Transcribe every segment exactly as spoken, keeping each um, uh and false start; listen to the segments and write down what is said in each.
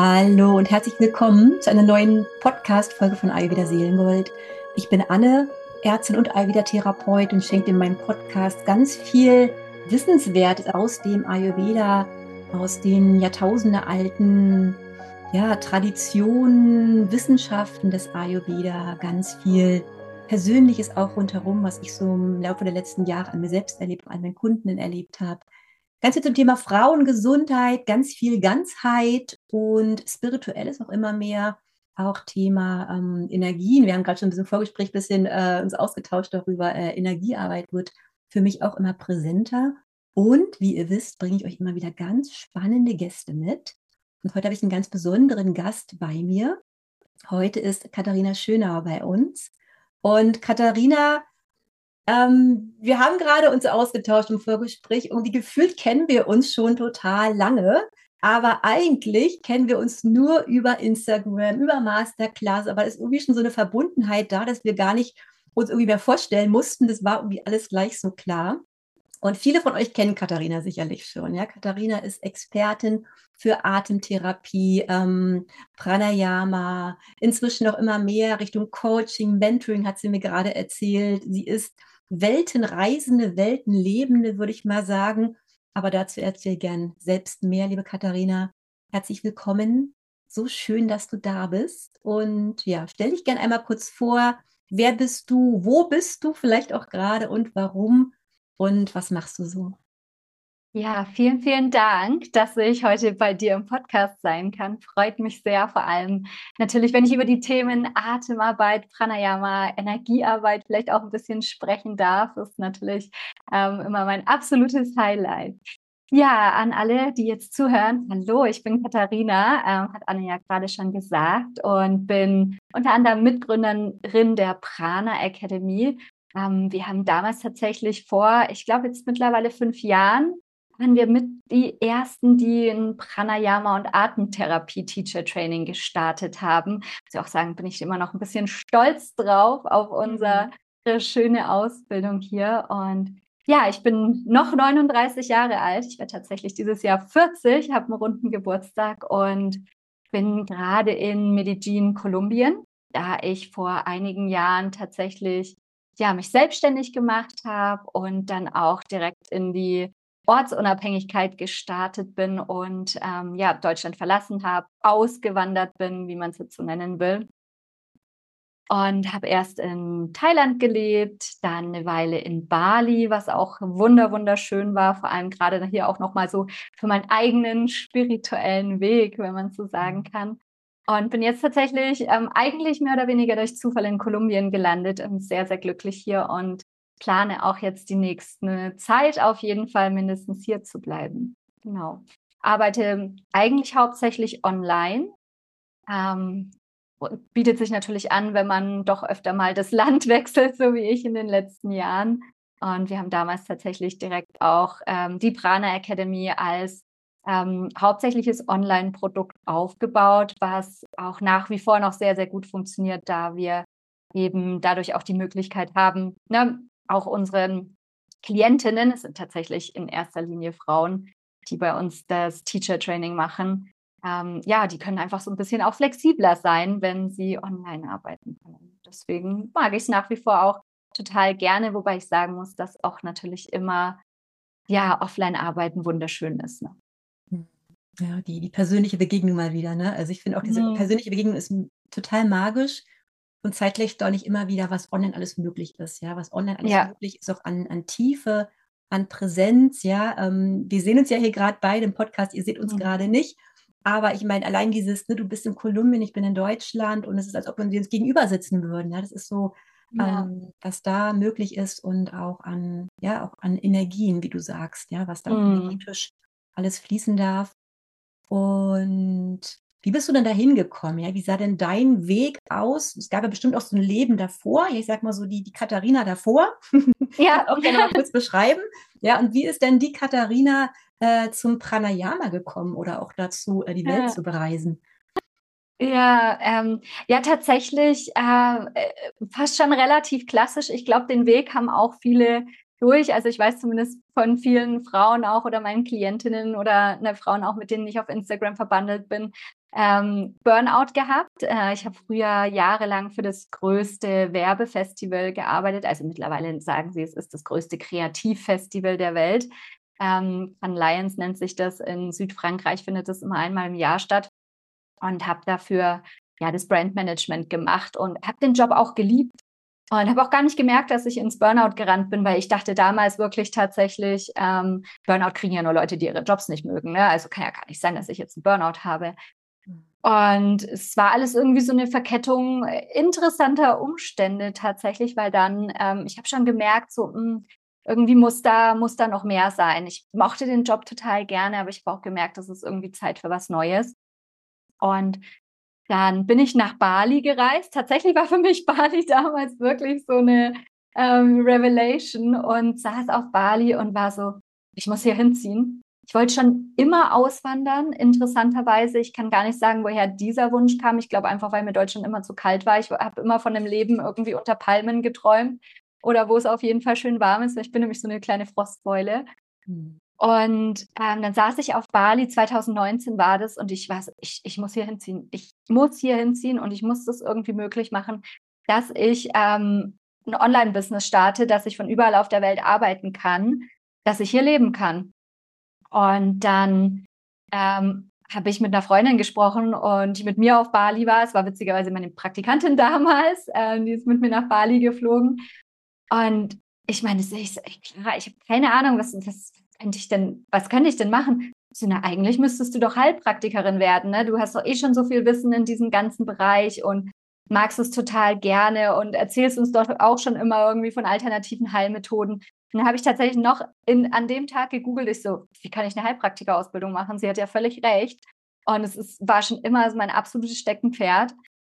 Hallo und herzlich willkommen zu einer neuen Podcast-Folge von Ayurveda Seelengold. Ich bin Anne, Ärztin und Ayurveda-Therapeut und schenke in meinem Podcast ganz viel Wissenswertes aus dem Ayurveda, aus den jahrtausendealten ja, Traditionen, Wissenschaften des Ayurveda, ganz viel Persönliches auch rundherum, was ich so im Laufe der letzten Jahre an mir selbst erlebt und an meinen Kunden erlebt habe. Ganz viel zum Thema Frauengesundheit, ganz viel Ganzheit und Spirituelles auch immer mehr. Auch Thema ähm, Energien. Wir haben gerade schon ein bisschen im Vorgespräch ein bisschen äh, uns ausgetauscht darüber. Äh, Energiearbeit wird für mich auch immer präsenter. Und wie ihr wisst, bringe ich euch immer wieder ganz spannende Gäste mit. Und heute habe ich einen ganz besonderen Gast bei mir. Heute ist Katharina Schönauer bei uns. Und Katharina, ähm, wir haben gerade uns ausgetauscht im Vorgespräch und wie gefühlt kennen wir uns schon total lange, aber eigentlich kennen wir uns nur über Instagram, über Masterclass, aber es ist irgendwie schon so eine Verbundenheit da, dass wir gar nicht uns irgendwie mehr vorstellen mussten. Das war irgendwie alles gleich so klar. Und viele von euch kennen Katharina sicherlich schon. Ja, Katharina ist Expertin für Atemtherapie, ähm, Pranayama, inzwischen noch immer mehr Richtung Coaching, Mentoring hat sie mir gerade erzählt. Sie ist Weltenreisende, Weltenlebende, würde ich mal sagen. Aber dazu erzähl gern selbst mehr, liebe Katharina. Herzlich willkommen. So schön, dass du da bist. Und ja, stell dich gern einmal kurz vor. Wer bist du? Wo bist du vielleicht auch gerade und warum? Und was machst du so? Ja, vielen, vielen Dank, dass ich heute bei dir im Podcast sein kann. Freut mich sehr, vor allem natürlich, wenn ich über die Themen Atemarbeit, Pranayama, Energiearbeit vielleicht auch ein bisschen sprechen darf. Das ist natürlich ähm, immer mein absolutes Highlight. Ja, an alle, die jetzt zuhören, hallo, ich bin Katharina, ähm, hat Anne ja gerade schon gesagt, und bin unter anderem Mitgründerin der Prana Academy. Ähm, wir haben damals tatsächlich vor, ich glaube jetzt mittlerweile fünf Jahren, waren wir mit die Ersten, die ein Pranayama- und Atemtherapie-Teacher-Training gestartet haben. Muss ich auch sagen, bin ich immer noch ein bisschen stolz drauf, auf unsere schöne Ausbildung hier. Und ja, ich bin noch neununddreißig Jahre alt. Ich werde tatsächlich dieses Jahr vierzig, habe einen runden Geburtstag und bin gerade in Medellin, Kolumbien, da ich vor einigen Jahren tatsächlich ja, mich selbstständig gemacht habe und dann auch direkt in die Ortsunabhängigkeit gestartet bin und ähm, ja, Deutschland verlassen habe, ausgewandert bin, wie man es jetzt so nennen will. Und habe erst in Thailand gelebt, dann eine Weile in Bali, was auch wunder wunderschön war, vor allem gerade hier auch nochmal so für meinen eigenen spirituellen Weg, wenn man so sagen kann. Und bin jetzt tatsächlich ähm, eigentlich mehr oder weniger durch Zufall in Kolumbien gelandet und sehr, sehr glücklich hier und plane auch jetzt die nächste Zeit auf jeden Fall mindestens hier zu bleiben. Genau. Arbeite eigentlich hauptsächlich online. Ähm, bietet sich natürlich an, wenn man doch öfter mal das Land wechselt, so wie ich in den letzten Jahren. Und wir haben damals tatsächlich direkt auch ähm, die Prana Academy als ähm, hauptsächliches Online-Produkt aufgebaut, was auch nach wie vor noch sehr, sehr gut funktioniert, da wir eben dadurch auch die Möglichkeit haben, ne, auch unseren Klientinnen, es sind tatsächlich in erster Linie Frauen, die bei uns das Teacher-Training machen, ähm, ja, die können einfach so ein bisschen auch flexibler sein, wenn sie online arbeiten können. Deswegen mag ich es nach wie vor auch total gerne, wobei ich sagen muss, dass auch natürlich immer, ja, Offline-Arbeiten wunderschön ist, ne? Ja, die, die persönliche Begegnung mal wieder, ne? Also ich finde auch, diese Mhm. persönliche Begegnung ist m- total magisch und zeitgleich deutlich immer wieder, was online alles möglich ist, ja, was online alles Ja, möglich ist, auch an, an Tiefe, an Präsenz, ja. Ähm, wir sehen uns ja hier gerade beide im Podcast, ihr seht uns mhm. gerade nicht, aber ich meine, allein dieses, ne, du bist in Kolumbien, ich bin in Deutschland und es ist, als ob wir uns gegenüber sitzen würden, ja, das ist so, Ja. ähm, was da möglich ist und auch an, ja, auch an Energien, wie du sagst, ja, was da auch Mhm. energetisch alles fließen darf. Und wie bist du denn da hingekommen? Ja, wie sah denn dein Weg aus? Es gab ja bestimmt auch so ein Leben davor. Ja, ich sag mal so die, die Katharina davor. Ja. Kannst auch gerne mal kurz beschreiben. Ja, und wie ist denn die Katharina äh, zum Pranayama gekommen oder auch dazu, äh, die Welt Ja. zu bereisen? Ja, ähm, ja, tatsächlich äh, äh, fast schon relativ klassisch. Ich glaube, den Weg haben auch viele durch. Also ich weiß zumindest von vielen Frauen auch oder meinen Klientinnen oder ne, Frauen auch, mit denen ich auf Instagram verbandelt bin, ähm, Burnout gehabt. Äh, ich habe früher jahrelang für das größte Werbefestival gearbeitet. Also mittlerweile sagen sie, es ist das größte Kreativfestival der Welt. Ähm, Cannes Lions nennt sich das. In Südfrankreich findet das immer einmal im Jahr statt. Und habe dafür ja das Brandmanagement gemacht und habe den Job auch geliebt. Und habe auch gar nicht gemerkt, dass ich ins Burnout gerannt bin, weil ich dachte damals wirklich tatsächlich, ähm, Burnout kriegen ja nur Leute, die ihre Jobs nicht mögen. Ne? Also kann ja gar nicht sein, dass ich jetzt einen Burnout habe. Und es war alles irgendwie so eine Verkettung interessanter Umstände tatsächlich, weil dann, ähm, ich habe schon gemerkt, so mh, irgendwie muss da, muss da noch mehr sein. Ich mochte den Job total gerne, aber ich habe auch gemerkt, dass es irgendwie Zeit für was Neues. Und dann bin ich nach Bali gereist. Tatsächlich war für mich Bali damals wirklich so eine ähm, Revelation und saß auf Bali und war so, ich muss hier hinziehen. Ich wollte schon immer auswandern, interessanterweise. Ich kann gar nicht sagen, woher dieser Wunsch kam. Ich glaube einfach, weil mir Deutschland immer zu kalt war. Ich habe immer von einem Leben irgendwie unter Palmen geträumt oder wo es auf jeden Fall schön warm ist. Ich bin nämlich so eine kleine Frostbeule. Mhm. Und ähm, dann saß ich auf Bali, zwanzig neunzehn war das, und ich war so, ich, ich muss hier hinziehen. Ich muss hier hinziehen und ich muss das irgendwie möglich machen, dass ich ähm, ein Online-Business starte, dass ich von überall auf der Welt arbeiten kann, dass ich hier leben kann. Und dann ähm, habe ich mit einer Freundin gesprochen und die mit mir auf Bali war. Es war witzigerweise meine Praktikantin damals, äh, die ist mit mir nach Bali geflogen. Und ich meine, ich, ich, klar, ich habe keine Ahnung, was, was könnte ich denn, was könnte ich denn machen? So, na, eigentlich müsstest du doch Heilpraktikerin werden, ne? Du hast doch eh schon so viel Wissen in diesem ganzen Bereich und magst es total gerne und erzählst uns doch auch schon immer irgendwie von alternativen Heilmethoden. Und dann habe ich tatsächlich noch in, an dem Tag gegoogelt, ich so, wie kann ich eine Heilpraktikerausbildung machen? Sie hat ja völlig recht. Und es ist, war schon immer mein absolutes Steckenpferd.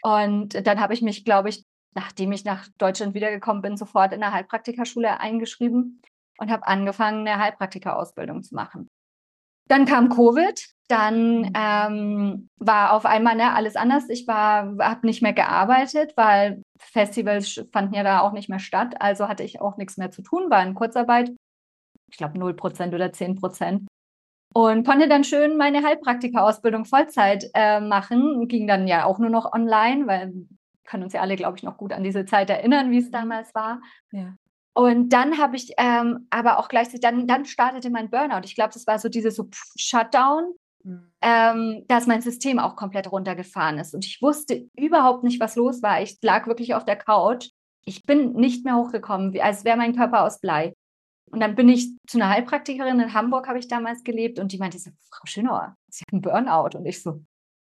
Und dann habe ich mich, glaube ich, nachdem ich nach Deutschland wiedergekommen bin, sofort in der Heilpraktikerschule eingeschrieben und habe angefangen, eine Heilpraktikerausbildung zu machen. Dann kam Covid, dann ähm, war auf einmal ne, alles anders. Ich war, habe nicht mehr gearbeitet, weil Festivals fanden ja da auch nicht mehr statt. Also hatte ich auch nichts mehr zu tun, war in Kurzarbeit. Ich glaube null Prozent oder zehn Prozent. Und konnte dann schön meine Heilpraktikerausbildung Vollzeit äh, machen. Ging dann ja auch nur noch online, weil wir können uns ja alle, glaube ich, noch gut an diese Zeit erinnern, wie es damals war. Ja. Und dann habe ich ähm, aber auch gleichzeitig, dann, dann startete mein Burnout. Ich glaube, das war so dieses so pff, Shutdown, mhm. ähm, dass mein System auch komplett runtergefahren ist. Und ich wusste überhaupt nicht, was los war. Ich lag wirklich auf der Couch. Ich bin nicht mehr hochgekommen, wie, als wäre mein Körper aus Blei. Und dann bin ich zu einer Heilpraktikerin in Hamburg, habe ich damals gelebt, und die meinte so, Frau Schönauer, Sie haben einen Burnout. Und ich so,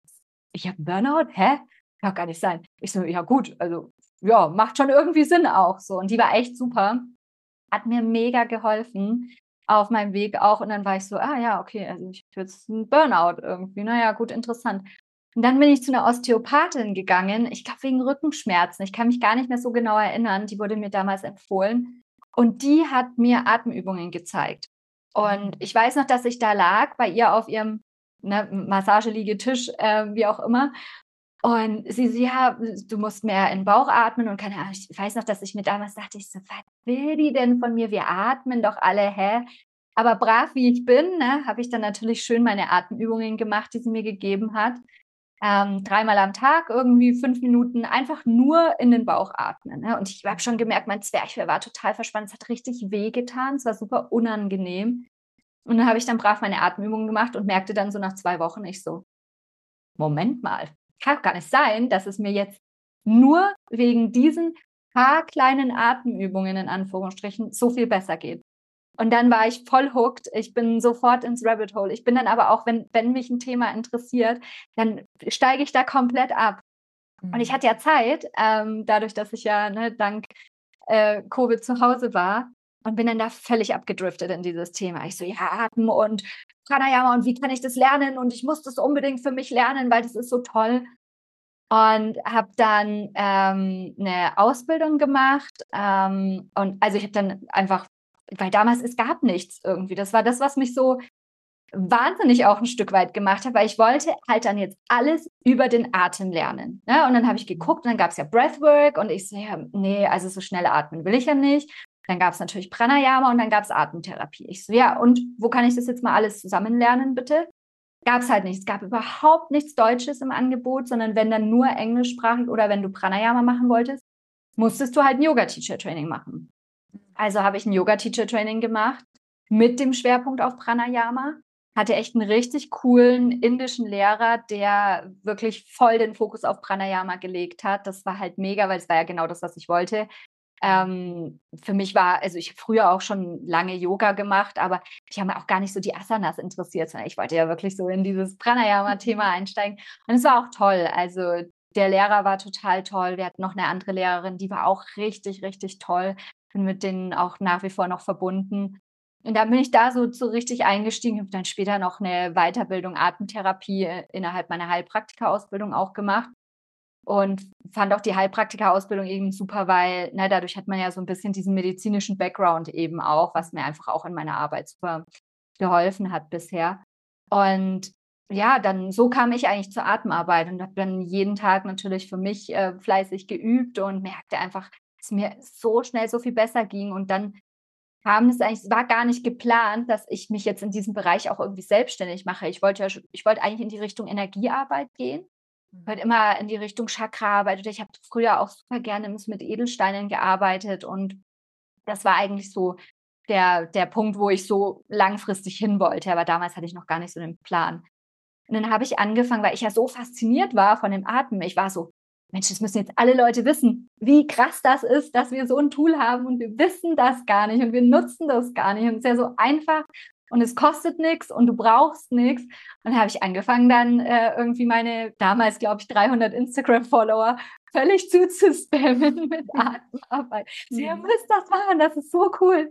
ich habe einen Burnout? Hä? Kann gar nicht sein. Ich so, ja gut, also ja, macht schon irgendwie Sinn auch so. Und die war echt super, hat mir mega geholfen auf meinem Weg auch. Und dann war ich so, ah ja, okay, also ich habe jetzt einen Burnout irgendwie. Naja, gut, interessant. Und dann bin ich zu einer Osteopathin gegangen, ich glaube wegen Rückenschmerzen. Ich kann mich gar nicht mehr so genau erinnern. Die wurde mir damals empfohlen. Und die hat mir Atemübungen gezeigt. Und ich weiß noch, dass ich da lag bei ihr auf ihrem ne, Massageliegetisch, äh, wie auch immer. Und sie, sie, ja, du musst mehr in den Bauch atmen und keine Ahnung. Ich weiß noch, dass ich mir damals dachte, ich so, was will die denn von mir? Wir atmen doch alle, hä? Aber brav wie ich bin, ne, habe ich dann natürlich schön meine Atemübungen gemacht, die sie mir gegeben hat. Ähm, dreimal am Tag, irgendwie fünf Minuten, einfach nur in den Bauch atmen. Ne? Und ich habe schon gemerkt, mein Zwerchfell war total verspannt. Es hat richtig wehgetan. Es war super unangenehm. Und dann habe ich dann brav meine Atemübungen gemacht und merkte dann so nach zwei Wochen, ich so, Moment mal. Kann gar nicht sein, dass es mir jetzt nur wegen diesen paar kleinen Atemübungen in Anführungsstrichen so viel besser geht. Und dann war ich voll hooked. Ich bin sofort ins Rabbit Hole. Ich bin dann aber auch, wenn, wenn mich ein Thema interessiert, dann steige ich da komplett ab. Mhm. Und ich hatte ja Zeit, ähm, dadurch, dass ich ja ne, dank äh, Covid zu Hause war, und bin dann da völlig abgedriftet in dieses Thema. Ich so, ja, Atmen und Pranayama und wie kann ich das lernen? Und ich muss das unbedingt für mich lernen, weil das ist so toll. Und habe dann ähm, eine Ausbildung gemacht. Ähm, und also ich habe dann einfach, weil damals, es gab nichts irgendwie. Das war das, was mich so wahnsinnig auch ein Stück weit gemacht hat, weil ich wollte halt dann jetzt alles über den Atem lernen. Ne? Und dann habe ich geguckt und dann gab es ja Breathwork und ich so, ja, nee, also so schnell atmen will ich ja nicht. Dann gab es natürlich Pranayama und dann gab es Atemtherapie. Ich so, ja, und wo kann ich das jetzt mal alles zusammen lernen, bitte? gab es halt nicht. Es gab überhaupt nichts Deutsches im Angebot, sondern wenn dann nur englischsprachig oder wenn du Pranayama machen wolltest, musstest du halt ein Yoga-Teacher-Training machen. Also habe ich ein Yoga-Teacher-Training gemacht mit dem Schwerpunkt auf Pranayama. Hatte echt einen richtig coolen indischen Lehrer, der wirklich voll den Fokus auf Pranayama gelegt hat. Das war halt mega, weil es war ja genau das, was ich wollte. Ähm, für mich war, also ich habe früher auch schon lange Yoga gemacht, aber ich habe mir auch gar nicht so die Asanas interessiert, sondern ich wollte ja wirklich so in dieses Pranayama-Thema einsteigen. Und es war auch toll. Also der Lehrer war total toll. Wir hatten noch eine andere Lehrerin, die war auch richtig, richtig toll. Bin mit denen auch nach wie vor noch verbunden. Und dann bin ich da so, so richtig eingestiegen, habe dann später noch eine Weiterbildung Atemtherapie innerhalb meiner Heilpraktika-Ausbildung auch gemacht und fand auch die Heilpraktika-Ausbildung eben super, weil na, dadurch hat man ja so ein bisschen diesen medizinischen Background eben auch, was mir einfach auch in meiner Arbeit super geholfen hat bisher. Und ja, dann so kam ich eigentlich zur Atemarbeit und habe dann jeden Tag natürlich für mich äh, fleißig geübt und merkte einfach, dass mir so schnell so viel besser ging. Und dann kam es eigentlich, es war gar nicht geplant, dass ich mich jetzt in diesem Bereich auch irgendwie selbstständig mache. Ich wollte ja, schon- ich wollte eigentlich in die Richtung Energiearbeit gehen. Ich wollte immer in die Richtung Chakraarbeit. Oder ich habe früher auch super gerne mit Edelsteinen gearbeitet und das war eigentlich so der, der Punkt, wo ich so langfristig hin wollte. Aber damals hatte ich noch gar nicht so den Plan. Und dann habe ich angefangen, weil ich ja so fasziniert war von dem Atmen. Ich war so, Mensch, das müssen jetzt alle Leute wissen, wie krass das ist, dass wir so ein Tool haben und wir wissen das gar nicht und wir nutzen das gar nicht. Und es ist ja so einfach und es kostet nichts und du brauchst nichts. Und dann habe ich angefangen, dann äh, irgendwie meine damals, glaube ich, dreihundert Instagram-Follower völlig zuzuspammen mit Atemarbeit. So, ihr müsst das machen, das ist so cool.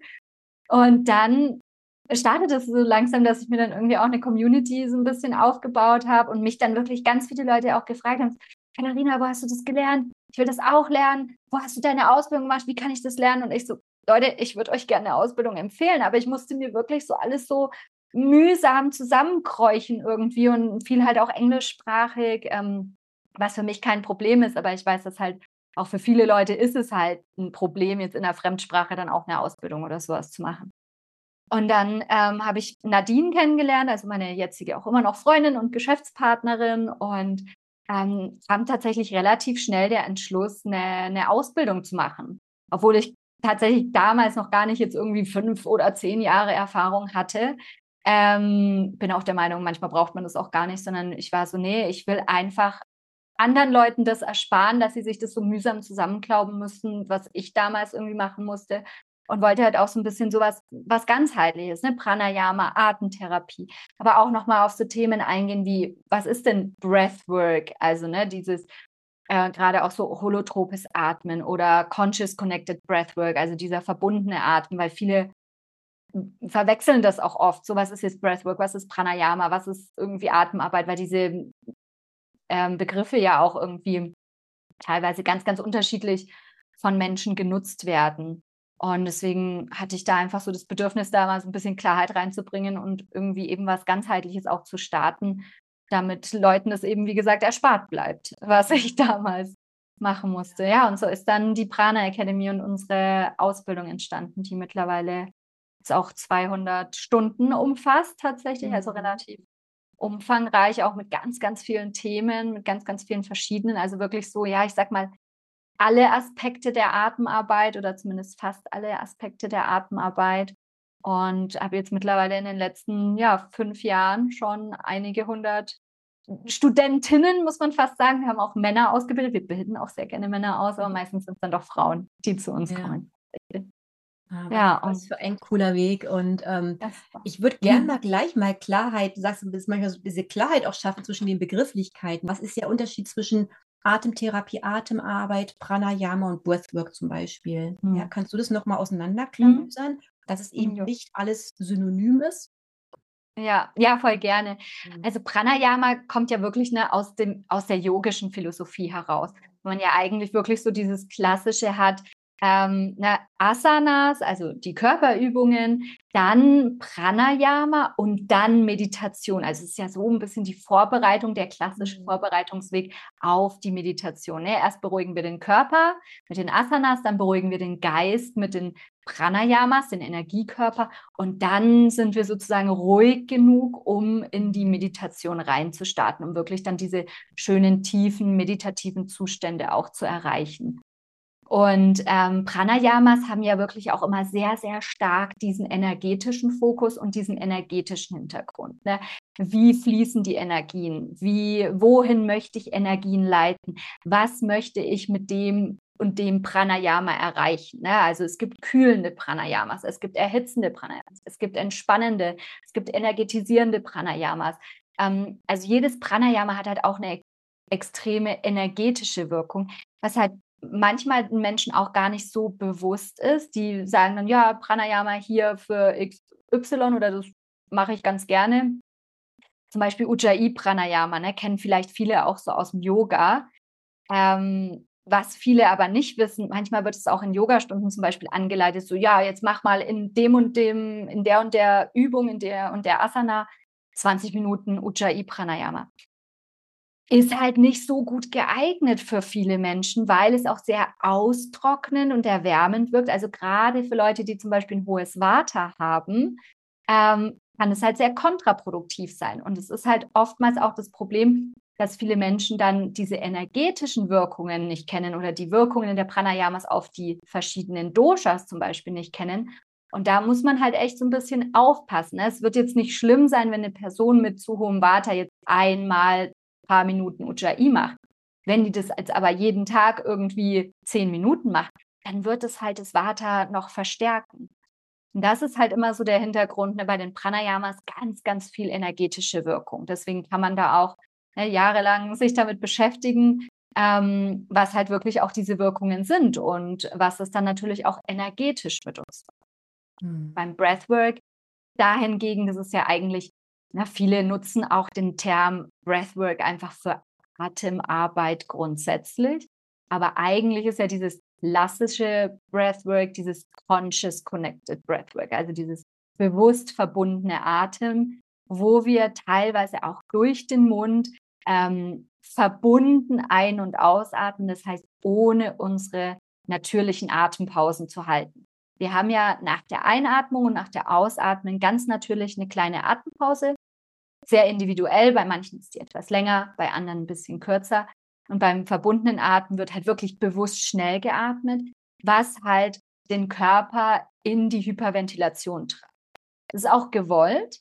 Und dann startet es so langsam, dass ich mir dann irgendwie auch eine Community so ein bisschen aufgebaut habe und mich dann wirklich ganz viele Leute auch gefragt haben, Katharina, wo hast du das gelernt? Ich will das auch lernen. Wo hast du deine Ausbildung gemacht? Wie kann ich das lernen? Und ich so, Leute, ich würde euch gerne eine Ausbildung empfehlen, aber ich musste mir wirklich so alles so mühsam zusammenkräuchen irgendwie und viel halt auch englischsprachig, ähm, was für mich kein Problem ist, aber ich weiß, dass halt auch für viele Leute ist es halt ein Problem, jetzt in der Fremdsprache dann auch eine Ausbildung oder sowas zu machen. Und dann ähm, habe ich Nadine kennengelernt, also meine jetzige auch immer noch Freundin und Geschäftspartnerin und ähm, kam tatsächlich relativ schnell der Entschluss, eine, eine Ausbildung zu machen. Obwohl ich tatsächlich damals noch gar nicht jetzt irgendwie fünf oder zehn Jahre Erfahrung hatte. Ähm, bin auch der Meinung, manchmal braucht man das auch gar nicht, sondern ich war so, nee, ich will einfach anderen Leuten das ersparen, dass sie sich das so mühsam zusammenklauben müssen, was ich damals irgendwie machen musste. Und wollte halt auch so ein bisschen sowas, was ganzheitliches, ne? Pranayama, Atemtherapie, aber auch nochmal auf so Themen eingehen wie, was ist denn Breathwork? Also, ne, dieses äh, gerade auch so holotropes Atmen oder Conscious Connected Breathwork, also dieser verbundene Atmen, weil viele verwechseln das auch oft. So, was ist jetzt Breathwork, was ist Pranayama, was ist irgendwie Atemarbeit, weil diese ähm, Begriffe ja auch irgendwie teilweise ganz, ganz unterschiedlich von Menschen genutzt werden. Und deswegen hatte ich da einfach so das Bedürfnis, da mal so ein bisschen Klarheit reinzubringen und irgendwie eben was Ganzheitliches auch zu starten, damit Leuten das eben, wie gesagt, erspart bleibt, was ich damals machen musste. Ja, und so ist dann die Prana Academy und unsere Ausbildung entstanden, die mittlerweile jetzt auch zweihundert Stunden umfasst tatsächlich, mhm. also relativ umfangreich, auch mit ganz, ganz vielen Themen, mit ganz, ganz vielen verschiedenen, also wirklich so, ja, ich sag mal, alle Aspekte der Atemarbeit oder zumindest fast alle Aspekte der Atemarbeit und habe jetzt mittlerweile in den letzten ja, fünf Jahren schon einige hundert Studentinnen, muss man fast sagen. Wir haben auch Männer ausgebildet. Wir bilden auch sehr gerne Männer aus, aber meistens sind es dann doch Frauen, die zu uns ja. kommen. Ah, ja, was für ein cooler Weg. Und ähm, ich würde gerne mal gleich mal Klarheit, du sagst, du bist manchmal so diese Klarheit auch schaffen zwischen den Begrifflichkeiten. Was ist der Unterschied zwischen Atemtherapie, Atemarbeit, Pranayama und Breathwork zum Beispiel? Mhm. Ja, kannst du das nochmal auseinanderklamüsern, mhm. dass es eben mhm. nicht alles synonym ist? Ja, ja, voll gerne. Also Pranayama kommt ja wirklich ne, aus, dem, aus der yogischen Philosophie heraus. Wo man ja eigentlich wirklich so dieses Klassische hat, ähm, na, Asanas, also die Körperübungen, dann Pranayama und dann Meditation. Also es ist ja so ein bisschen die Vorbereitung, der klassische Mhm. Vorbereitungsweg auf die Meditation. Ne? Erst beruhigen wir den Körper mit den Asanas, dann beruhigen wir den Geist mit den Pranayamas, den Energiekörper, und dann sind wir sozusagen ruhig genug, um in die Meditation reinzustarten, um wirklich dann diese schönen, tiefen, meditativen Zustände auch zu erreichen. Und ähm, Pranayamas haben ja wirklich auch immer sehr, sehr stark diesen energetischen Fokus und diesen energetischen Hintergrund. Ne? Wie fließen die Energien? Wie, wohin möchte ich Energien leiten? Was möchte ich mit dem und dem Pranayama erreichen? Ne? Also es gibt kühlende Pranayamas, es gibt erhitzende Pranayamas, es gibt entspannende, es gibt energetisierende Pranayamas. Ähm, also jedes Pranayama hat halt auch eine extreme energetische Wirkung, was halt manchmal den Menschen auch gar nicht so bewusst ist. Die sagen dann, ja, Pranayama hier für X Y oder das mache ich ganz gerne. Zum Beispiel Ujjayi Pranayama, ne, kennen vielleicht viele auch so aus dem Yoga. Ähm, was viele aber nicht wissen, manchmal wird es auch in Yogastunden zum Beispiel angeleitet, so ja, jetzt mach mal in dem und dem, in der und der Übung, in der und der Asana zwanzig Minuten Ujjayi Pranayama. Ist halt nicht so gut geeignet für viele Menschen, weil es auch sehr austrocknend und erwärmend wirkt. Also gerade für Leute, die zum Beispiel ein hohes Vata haben, ähm, kann es halt sehr kontraproduktiv sein. Und es ist halt oftmals auch das Problem, dass viele Menschen dann diese energetischen Wirkungen nicht kennen oder die Wirkungen der Pranayamas auf die verschiedenen Doshas zum Beispiel nicht kennen. Und da muss man halt echt so ein bisschen aufpassen. Ne? Es wird jetzt nicht schlimm sein, wenn eine Person mit zu hohem Vata jetzt einmal paar Minuten Ujjayi macht. Wenn die das jetzt aber jeden Tag irgendwie zehn Minuten macht, dann wird es halt das Vata noch verstärken. Und das ist halt immer so der Hintergrund, ne, bei den Pranayamas ganz, ganz viel energetische Wirkung. Deswegen kann man da auch ne, jahrelang sich damit beschäftigen, ähm, was halt wirklich auch diese Wirkungen sind und was es dann natürlich auch energetisch mit uns macht. Mhm. Beim Breathwork dahingegen, das ist ja eigentlich, na, viele nutzen auch den Term Breathwork einfach für Atemarbeit grundsätzlich. Aber eigentlich ist ja dieses klassische Breathwork, dieses Conscious Connected Breathwork, also dieses bewusst verbundene Atem, wo wir teilweise auch durch den Mund ähm, verbunden ein- und ausatmen, das heißt ohne unsere natürlichen Atempausen zu halten. Wir haben ja nach der Einatmung und nach der Ausatmung ganz natürlich eine kleine Atempause. Sehr individuell, bei manchen ist die etwas länger, bei anderen ein bisschen kürzer. Und beim verbundenen Atmen wird halt wirklich bewusst schnell geatmet, was halt den Körper in die Hyperventilation treibt. Das ist auch gewollt,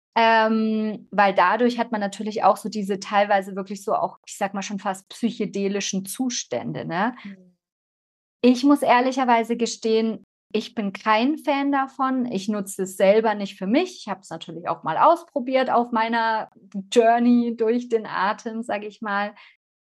ähm, weil dadurch hat man natürlich auch so diese teilweise wirklich so auch, ich sag mal schon fast psychedelischen Zustände. Ne? Mhm. Ich muss ehrlicherweise gestehen, ich bin kein Fan davon. Ich nutze es selber nicht für mich. Ich habe es natürlich auch mal ausprobiert auf meiner Journey durch den Atem, sage ich mal.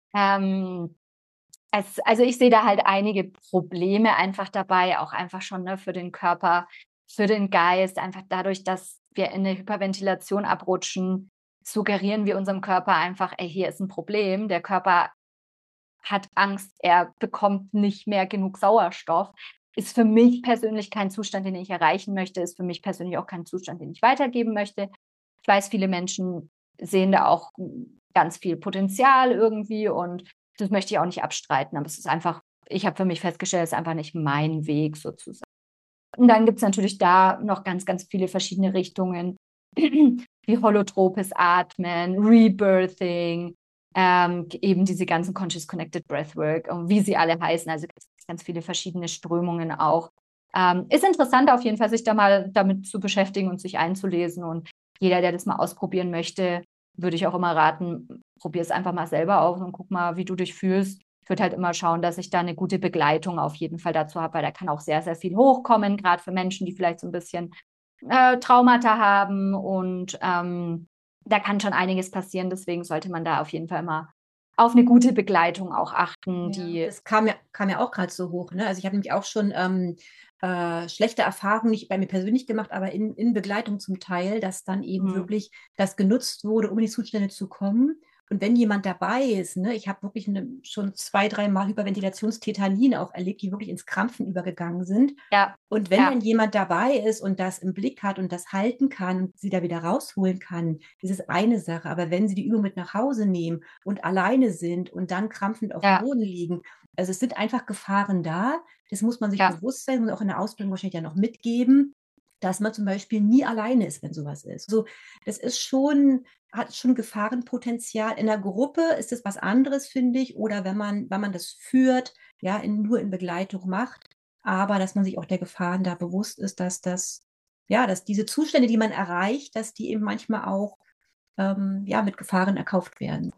Ähm, es, also ich sehe da halt einige Probleme einfach dabei, auch einfach schon ne, für den Körper, für den Geist. Einfach dadurch, dass wir in eine Hyperventilation abrutschen, suggerieren wir unserem Körper einfach, ey, hier ist ein Problem. Der Körper hat Angst, er bekommt nicht mehr genug Sauerstoff. Ist für mich persönlich kein Zustand, den ich erreichen möchte, ist für mich persönlich auch kein Zustand, den ich weitergeben möchte. Ich weiß, viele Menschen sehen da auch ganz viel Potenzial irgendwie und das möchte ich auch nicht abstreiten, aber es ist einfach, ich habe für mich festgestellt, es ist einfach nicht mein Weg sozusagen. Und dann gibt es natürlich da noch ganz, ganz viele verschiedene Richtungen, wie holotropes Atmen, Rebirthing, ähm, eben diese ganzen Conscious Connected Breathwork und wie sie alle heißen, also ganz, ganz viele verschiedene Strömungen auch. Ähm, ist interessant auf jeden Fall, sich da mal damit zu beschäftigen und sich einzulesen und jeder, der das mal ausprobieren möchte, würde ich auch immer raten, probier es einfach mal selber aus und guck mal, wie du dich fühlst. Ich würde halt immer schauen, dass ich da eine gute Begleitung auf jeden Fall dazu habe, weil da kann auch sehr, sehr viel hochkommen, gerade für Menschen, die vielleicht so ein bisschen äh, Traumata haben und ähm, da kann schon einiges passieren. Deswegen sollte man da auf jeden Fall immer auf eine gute Begleitung auch achten. Ja, Die das kam ja, kam ja auch gerade so hoch. Ne? Also ich habe nämlich auch schon ähm, äh, schlechte Erfahrungen, nicht bei mir persönlich gemacht, aber in, in Begleitung zum Teil, dass dann eben hm, wirklich das genutzt wurde, um in die Zustände zu kommen. Und wenn jemand dabei ist, ne, ich habe wirklich eine, schon zwei, dreimal Hyperventilationstätalien auch erlebt, die wirklich ins Krampfen übergegangen sind. Ja. Und wenn Ja. dann jemand dabei ist und das im Blick hat und das halten kann und sie da wieder rausholen kann, ist es eine Sache. Aber wenn sie die Übung mit nach Hause nehmen und alleine sind und dann krampfend auf dem Ja. Boden liegen, also es sind einfach Gefahren da. Das muss man sich Ja. bewusst sein und auch in der Ausbildung wahrscheinlich ja noch mitgeben, dass man zum Beispiel nie alleine ist, wenn sowas ist. So, das ist schon, hat schon Gefahrenpotenzial. In der Gruppe ist es was anderes, finde ich, oder wenn man, wenn man das führt, ja, in, nur in Begleitung macht, aber dass man sich auch der Gefahren da bewusst ist, dass das, ja, dass diese Zustände, die man erreicht, dass die eben manchmal auch, ähm, ja, mit Gefahren erkauft werden.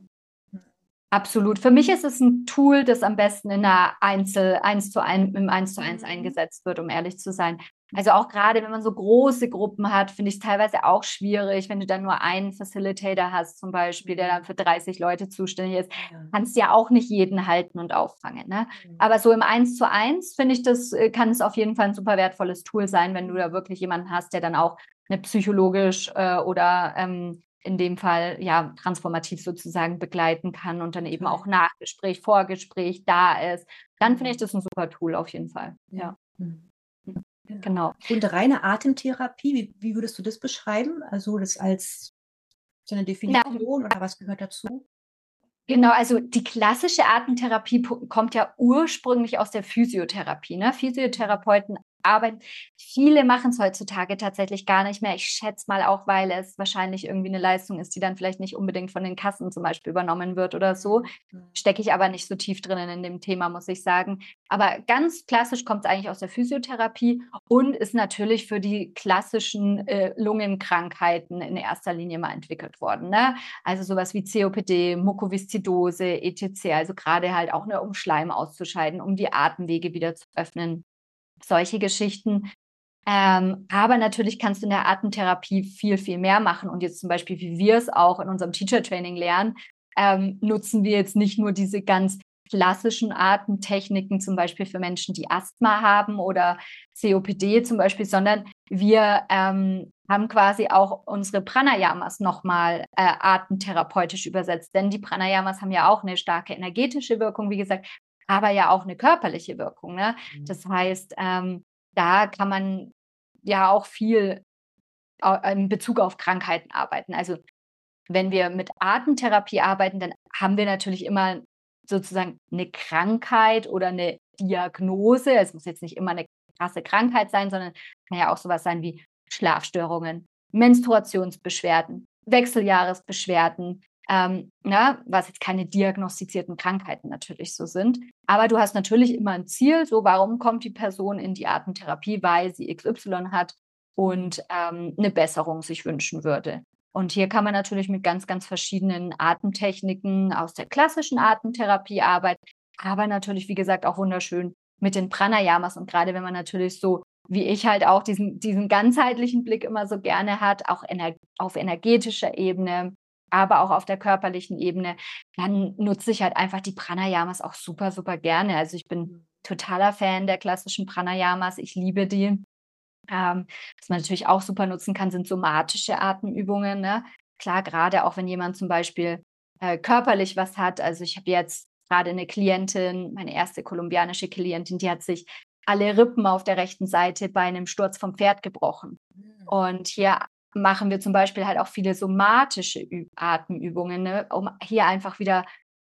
Absolut. Für mich ist es ein Tool, das am besten in einer Einzel, eins zu eins, im eins zu eins eingesetzt wird, um ehrlich zu sein. Also auch gerade, wenn man so große Gruppen hat, finde ich es teilweise auch schwierig, wenn du dann nur einen Facilitator hast, zum Beispiel, der dann für dreißig Leute zuständig ist, Ja. kannst ja auch nicht jeden halten und auffangen. Ne? Mhm. Aber so im eins zu eins finde ich, das äh, kann es auf jeden Fall ein super wertvolles Tool sein, wenn du da wirklich jemanden hast, der dann auch eine psychologisch äh, oder ähm, in dem Fall ja transformativ sozusagen begleiten kann und dann eben Toll. auch Nachgespräch, Vorgespräch da ist, dann finde ich das ein super Tool auf jeden Fall. Ja, ja. Ja. genau. Und reine Atemtherapie, wie, wie würdest du das beschreiben? Also das als so eine Definition Ja. oder was gehört dazu? Genau, also die klassische Atemtherapie kommt ja ursprünglich aus der Physiotherapie. Ne? Physiotherapeuten arbeiten, viele machen es heutzutage tatsächlich gar nicht mehr. Ich schätze mal auch, weil es wahrscheinlich irgendwie eine Leistung ist, die dann vielleicht nicht unbedingt von den Kassen zum Beispiel übernommen wird oder so. Stecke ich aber nicht so tief drinnen in dem Thema, muss ich sagen. Aber ganz klassisch kommt es eigentlich aus der Physiotherapie und ist natürlich für die klassischen äh, Lungenkrankheiten in erster Linie mal entwickelt worden. Ne? Also sowas wie C O P D, Mukoviszidose, et cetera. Also gerade halt auch, ne, um Schleim auszuscheiden, um die Atemwege wieder zu öffnen. Solche Geschichten. Ähm, aber natürlich kannst du in der Atemtherapie viel, viel mehr machen. Und jetzt zum Beispiel, wie wir es auch in unserem Teacher-Training lernen, ähm, nutzen wir jetzt nicht nur diese ganz klassischen Atemtechniken, zum Beispiel für Menschen, die Asthma haben oder C O P D zum Beispiel, sondern wir ähm, haben quasi auch unsere Pranayamas nochmal äh, atemtherapeutisch übersetzt. Denn die Pranayamas haben ja auch eine starke energetische Wirkung, wie gesagt, aber ja auch eine körperliche Wirkung. Ne? Das heißt, ähm, da kann man ja auch viel in Bezug auf Krankheiten arbeiten. Also wenn wir mit Atemtherapie arbeiten, dann haben wir natürlich immer sozusagen eine Krankheit oder eine Diagnose. Es muss jetzt nicht immer eine krasse Krankheit sein, sondern kann ja auch sowas sein wie Schlafstörungen, Menstruationsbeschwerden, Wechseljahresbeschwerden, ähm, na, was jetzt keine diagnostizierten Krankheiten natürlich so sind. Aber du hast natürlich immer ein Ziel, so warum kommt die Person in die Atemtherapie, weil sie X Y hat und ähm, eine Besserung sich wünschen würde. Und hier kann man natürlich mit ganz, ganz verschiedenen Atemtechniken aus der klassischen Atemtherapie arbeiten, aber natürlich, wie gesagt, auch wunderschön mit den Pranayamas. Und gerade wenn man natürlich so, wie ich halt auch diesen, diesen ganzheitlichen Blick immer so gerne hat, auch ener- auf energetischer Ebene, aber auch auf der körperlichen Ebene, dann nutze ich halt einfach die Pranayamas auch super, super gerne. Also ich bin totaler Fan der klassischen Pranayamas. Ich liebe die. Ähm, was man natürlich auch super nutzen kann, sind somatische Atemübungen. Ne? Klar, gerade auch wenn jemand zum Beispiel äh, körperlich was hat. Also ich habe jetzt gerade eine Klientin, meine erste kolumbianische Klientin, die hat sich alle Rippen auf der rechten Seite bei einem Sturz vom Pferd gebrochen. Und hier machen wir zum Beispiel halt auch viele somatische Ü- Atemübungen, ne? Um hier einfach wieder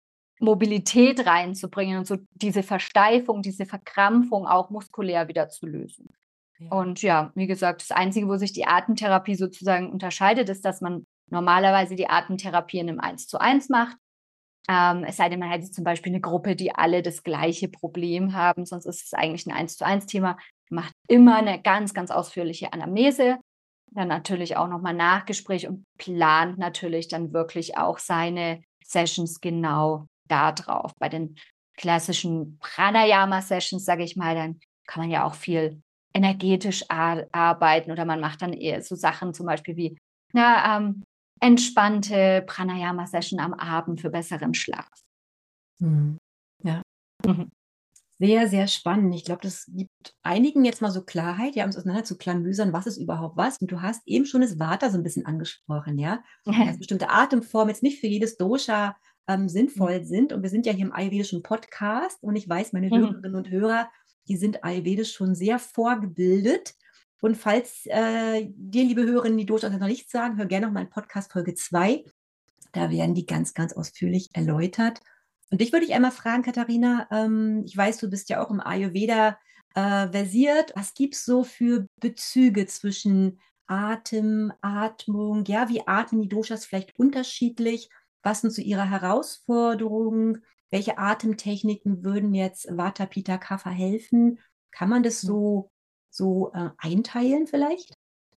Mobilität reinzubringen und so diese Versteifung, diese Verkrampfung auch muskulär wieder zu lösen. Ja. Und ja, wie gesagt, das Einzige, wo sich die Atemtherapie sozusagen unterscheidet, ist, dass man normalerweise die Atemtherapie in einem eins zu eins macht. Ähm, es sei denn, man hätte zum Beispiel eine Gruppe, die alle das gleiche Problem haben, sonst ist es eigentlich ein eins zu eins Thema. Man macht immer eine ganz, ganz ausführliche Anamnese, dann natürlich auch nochmal Nachgespräch und plant natürlich dann wirklich auch seine Sessions genau da drauf. Bei den klassischen Pranayama-Sessions, sage ich mal, dann kann man ja auch viel energetisch ar- arbeiten oder man macht dann eher so Sachen zum Beispiel wie na, ähm, entspannte Pranayama-Session am Abend für besseren Schlaf. Mhm. Ja. Mhm. Sehr, sehr spannend. Ich glaube, das gibt einigen jetzt mal so Klarheit, ja, um es auseinander zu klamüsern, was ist überhaupt was. Und du hast eben schon das Vata so ein bisschen angesprochen, ja, dass bestimmte Atemformen jetzt nicht für jedes Dosha ähm, sinnvoll sind. Und wir sind ja hier im ayurvedischen Podcast und ich weiß, meine Hörerinnen und Hörer, die sind ayurvedisch schon sehr vorgebildet. Und falls äh, dir, liebe Hörerinnen, die Doshas noch nichts sagen, hör gerne noch mal in Podcast Folge zwei. Da werden die ganz, ganz ausführlich erläutert. Und dich würde ich einmal fragen, Katharina, ähm, ich weiß, du bist ja auch im Ayurveda äh, versiert. Was gibt es so für Bezüge zwischen Atem, Atmung? Ja, wie atmen die Doshas vielleicht unterschiedlich? Was sind so ihre Herausforderungen? Welche Atemtechniken würden jetzt Vata, Pitta, Kapha helfen? Kann man das so, so äh, einteilen vielleicht?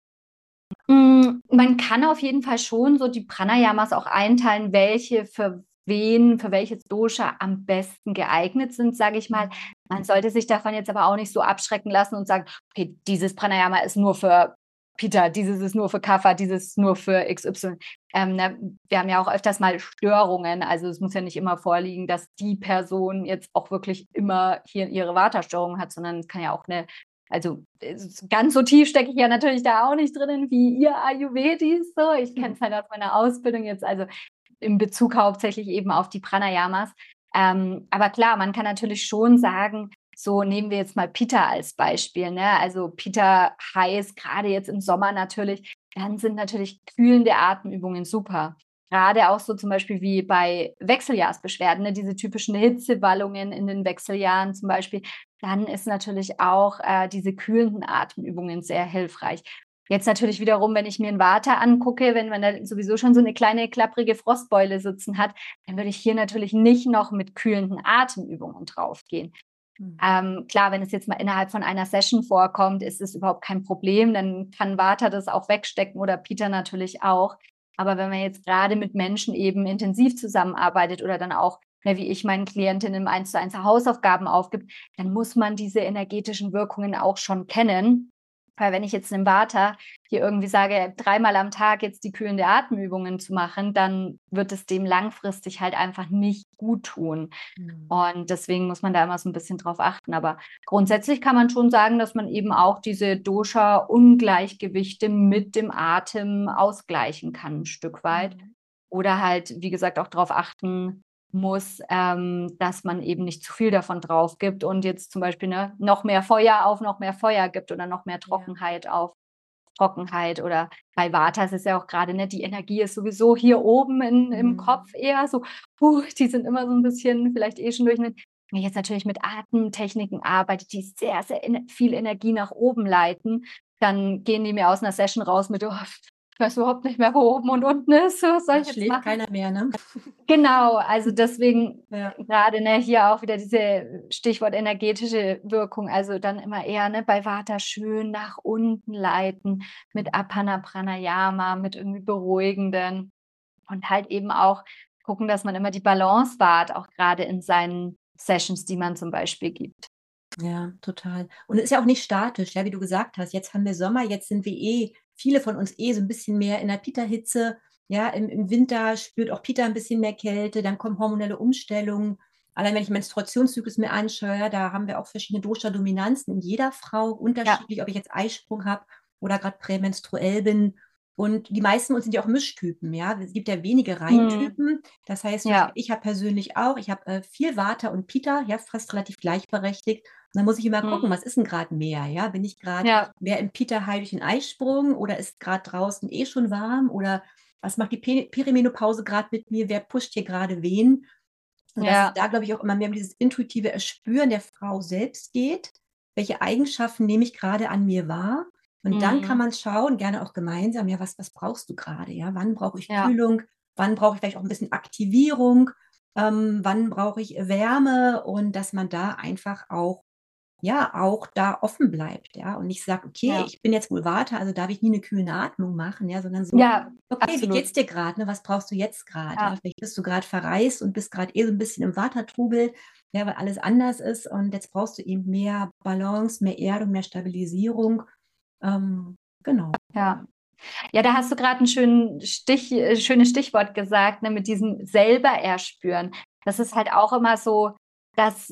Mm, Man kann auf jeden Fall schon so die Pranayamas auch einteilen, welche für wen, für welches Dosha am besten geeignet sind, sage ich mal. Man sollte sich davon jetzt aber auch nicht so abschrecken lassen und sagen, okay, dieses Pranayama ist nur für Pitta, dieses ist nur für Kapha, dieses ist nur für X Y. Ähm, ne, wir haben ja auch öfters mal Störungen, also es muss ja nicht immer vorliegen, dass die Person jetzt auch wirklich immer hier ihre Vata-Störung hat, sondern es kann ja auch eine, also ganz so tief stecke ich ja natürlich da auch nicht drinnen wie ihr Ayurvedis. So. Ich kenne es halt aus meiner Ausbildung jetzt, also in Bezug hauptsächlich eben auf die Pranayamas. Ähm, aber klar, man kann natürlich schon sagen, so nehmen wir jetzt mal Pitta als Beispiel. Ne? Also Pitta heiß, gerade jetzt im Sommer natürlich, dann sind natürlich kühlende Atemübungen super. Gerade auch so zum Beispiel wie bei Wechseljahrsbeschwerden, ne? Diese typischen Hitzewallungen in den Wechseljahren zum Beispiel, dann ist natürlich auch äh, diese kühlenden Atemübungen sehr hilfreich. Jetzt natürlich wiederum, wenn ich mir ein Vata angucke, wenn man da sowieso schon so eine kleine klapprige Frostbeule sitzen hat, dann würde ich hier natürlich nicht noch mit kühlenden Atemübungen draufgehen. Mhm. Ähm, klar, wenn es jetzt mal innerhalb von einer Session vorkommt, ist es überhaupt kein Problem. Dann kann Vata das auch wegstecken oder Pitta natürlich auch. Aber wenn man jetzt gerade mit Menschen eben intensiv zusammenarbeitet oder dann auch, ne, wie ich meinen Klientinnen im eins zu eins Hausaufgaben aufgibt, dann muss man diese energetischen Wirkungen auch schon kennen. Weil wenn ich jetzt einem Vata hier irgendwie sage, dreimal am Tag jetzt die kühlende Atemübungen zu machen, dann wird es dem langfristig halt einfach nicht gut tun. Mhm. Und deswegen muss man da immer so ein bisschen drauf achten. Aber grundsätzlich kann man schon sagen, dass man eben auch diese Dosha-Ungleichgewichte mit dem Atem ausgleichen kann, ein Stück weit. Mhm. Oder halt, wie gesagt, auch darauf achten muss, ähm, dass man eben nicht zu viel davon drauf gibt und jetzt zum Beispiel ne, noch mehr Feuer auf noch mehr Feuer gibt oder noch mehr Trockenheit ja. auf Trockenheit. Oder bei Vata ist es ja auch gerade, ne, die Energie ist sowieso hier oben in, im mhm. Kopf eher so, puh, die sind immer so ein bisschen vielleicht eh schon durch. Wenn ich jetzt natürlich mit Atemtechniken arbeite, die sehr, sehr viel Energie nach oben leiten, dann gehen die mir aus einer Session raus mit, oh, ich weiß überhaupt nicht mehr, wo oben und unten ist. Was soll ich jetzt schläft machen? Keiner mehr, ne? Genau, also deswegen ja. gerade ne, hier auch wieder diese Stichwort energetische Wirkung, also dann immer eher ne, bei Vata schön nach unten leiten mit Apana Pranayama, mit irgendwie beruhigenden und halt eben auch gucken, dass man immer die Balance wahrt, auch gerade in seinen Sessions, die man zum Beispiel gibt. Ja, total. Und es ist ja auch nicht statisch, ja, wie du gesagt hast. Jetzt haben wir Sommer, jetzt sind wir eh, viele von uns eh so ein bisschen mehr in der Pitta-Hitze. Ja, im, im Winter spürt auch Pitta ein bisschen mehr Kälte, dann kommen hormonelle Umstellungen. Allein wenn ich Menstruationszyklus mir anschaue, da haben wir auch verschiedene Dosha-Dominanzen in jeder Frau, unterschiedlich, ja. Ob ich jetzt Eisprung habe oder gerade prämenstruell bin. Und die meisten uns sind ja auch Mischtypen, ja. Es gibt ja wenige Reintypen. Mhm. Das heißt, ja. ich habe persönlich auch, ich habe äh, viel Vata und Pitta, ja, fast relativ gleichberechtigt. Und dann muss ich immer gucken, hm. was ist denn gerade mehr, ja? Bin ich gerade ja. mehr im Pitta-heiligen Eisprung oder ist gerade draußen eh schon warm oder was macht die Pe- Perimenopause gerade mit mir? Wer pusht hier gerade wen? Und ja. dass es da, glaube ich, auch immer mehr um dieses intuitive Erspüren der Frau selbst geht. Welche Eigenschaften nehme ich gerade an mir wahr? Und mhm. dann kann man schauen, gerne auch gemeinsam, ja, was, was brauchst du gerade? Ja? Wann brauche ich ja. Kühlung? Wann brauche ich vielleicht auch ein bisschen Aktivierung? Ähm, wann brauche ich Wärme? Und dass man da einfach auch ja, auch da offen bleibt, ja, und nicht sagt, okay, ja. ich bin jetzt wohl Vata, also darf ich nie eine kühlende Atmung machen, ja, sondern so, ja, okay, absolut. Wie geht's dir gerade, ne? Was brauchst du jetzt gerade? Ja. Ja, vielleicht bist du gerade verreist und bist gerade eh so ein bisschen im Vata-Trubel, ja, weil alles anders ist und jetzt brauchst du eben mehr Balance, mehr Erdung, mehr Stabilisierung, ähm, genau. Ja. Ja, da hast du gerade ein schön Stich, äh, schönes Stichwort gesagt, ne, mit diesem selber erspüren. Das ist halt auch immer so, dass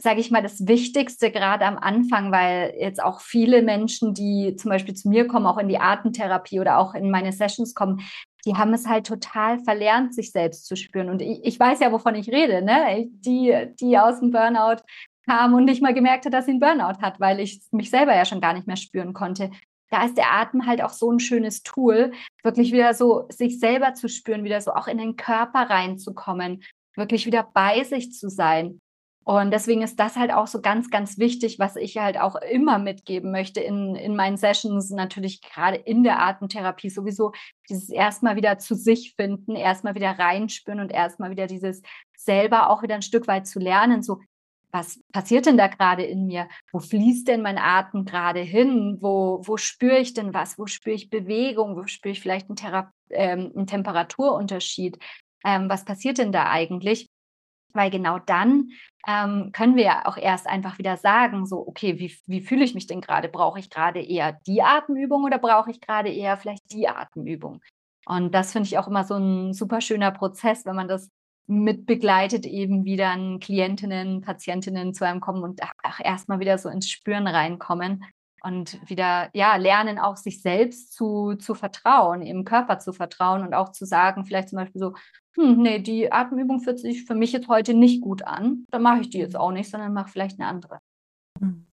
sage ich mal, das Wichtigste gerade am Anfang, weil jetzt auch viele Menschen, die zum Beispiel zu mir kommen, auch in die Atemtherapie oder auch in meine Sessions kommen, die haben es halt total verlernt, sich selbst zu spüren. Und ich, ich weiß ja, wovon ich rede, ne? Die, die aus dem Burnout kam und nicht mal gemerkt hat, dass sie einen Burnout hat, weil ich mich selber ja schon gar nicht mehr spüren konnte. Da ist der Atem halt auch so ein schönes Tool, wirklich wieder so sich selber zu spüren, wieder so auch in den Körper reinzukommen, wirklich wieder bei sich zu sein. Und deswegen ist das halt auch so ganz, ganz wichtig, was ich halt auch immer mitgeben möchte in, in meinen Sessions, natürlich gerade in der Atemtherapie sowieso, dieses erstmal wieder zu sich finden, erstmal wieder reinspüren und erstmal wieder dieses selber auch wieder ein Stück weit zu lernen, so, was passiert denn da gerade in mir? Wo fließt denn mein Atem gerade hin? Wo, wo spüre ich denn was? Wo spüre ich Bewegung? Wo spüre ich vielleicht einen, Thera- ähm, einen Temperaturunterschied? Ähm, was passiert denn da eigentlich? Weil genau dann ähm, können wir ja auch erst einfach wieder sagen, so, okay, wie, wie fühle ich mich denn gerade? Brauche ich gerade eher die Atemübung oder brauche ich gerade eher vielleicht die Atemübung? Und das finde ich auch immer so ein super schöner Prozess, wenn man das mit begleitet, eben wie dann Klientinnen, Patientinnen zu einem kommen und auch erstmal wieder so ins Spüren reinkommen und wieder, ja, lernen auch sich selbst zu, zu vertrauen, im Körper zu vertrauen und auch zu sagen, vielleicht zum Beispiel so, hm, nee, die Atemübung fühlt sich für mich jetzt heute nicht gut an. Dann mache ich die jetzt auch nicht, sondern mache vielleicht eine andere. Mhm.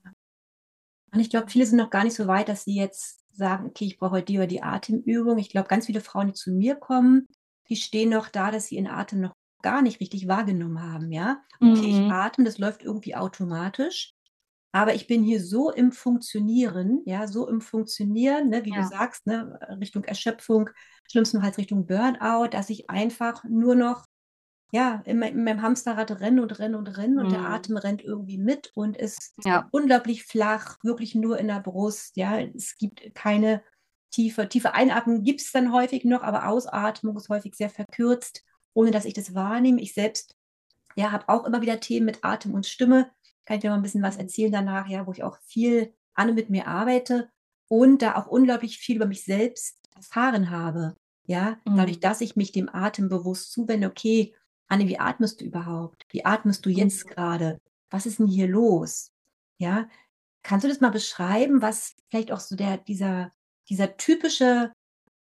Und ich glaube, viele sind noch gar nicht so weit, dass sie jetzt sagen, okay, ich brauche heute die oder die Atemübung. Ich glaube, ganz viele Frauen, die zu mir kommen, die stehen noch da, dass sie ihren Atem noch gar nicht richtig wahrgenommen haben, ja. Okay, ich Mhm. atme, das läuft irgendwie automatisch, aber ich bin hier so im Funktionieren, ja, so im Funktionieren, ne, wie du Ja. sagst, ne, Richtung Erschöpfung, schlimmstenfalls Richtung Burnout, dass ich einfach nur noch ja, in, mein, in meinem Hamsterrad rennen und rennen und rennen und der Mhm. Atem rennt irgendwie mit und ist Ja. unglaublich flach, wirklich nur in der Brust. Ja, es gibt keine tiefe, tiefe Einatmung gibt es dann häufig noch, aber Ausatmung ist häufig sehr verkürzt, ohne dass ich das wahrnehme. Ich selbst, ja, habe auch immer wieder Themen mit Atem und Stimme. Kann ich dir mal ein bisschen was erzählen danach, ja, wo ich auch viel an und mit mir arbeite und da auch unglaublich viel über mich selbst erfahren habe. Ja, dadurch, Mhm. dass ich mich dem Atem bewusst zuwende, okay, Anne, wie atmest du überhaupt? Wie atmest du jetzt Mhm. gerade? Was ist denn hier los? Ja, kannst du das mal beschreiben, was vielleicht auch so der, dieser, dieser typische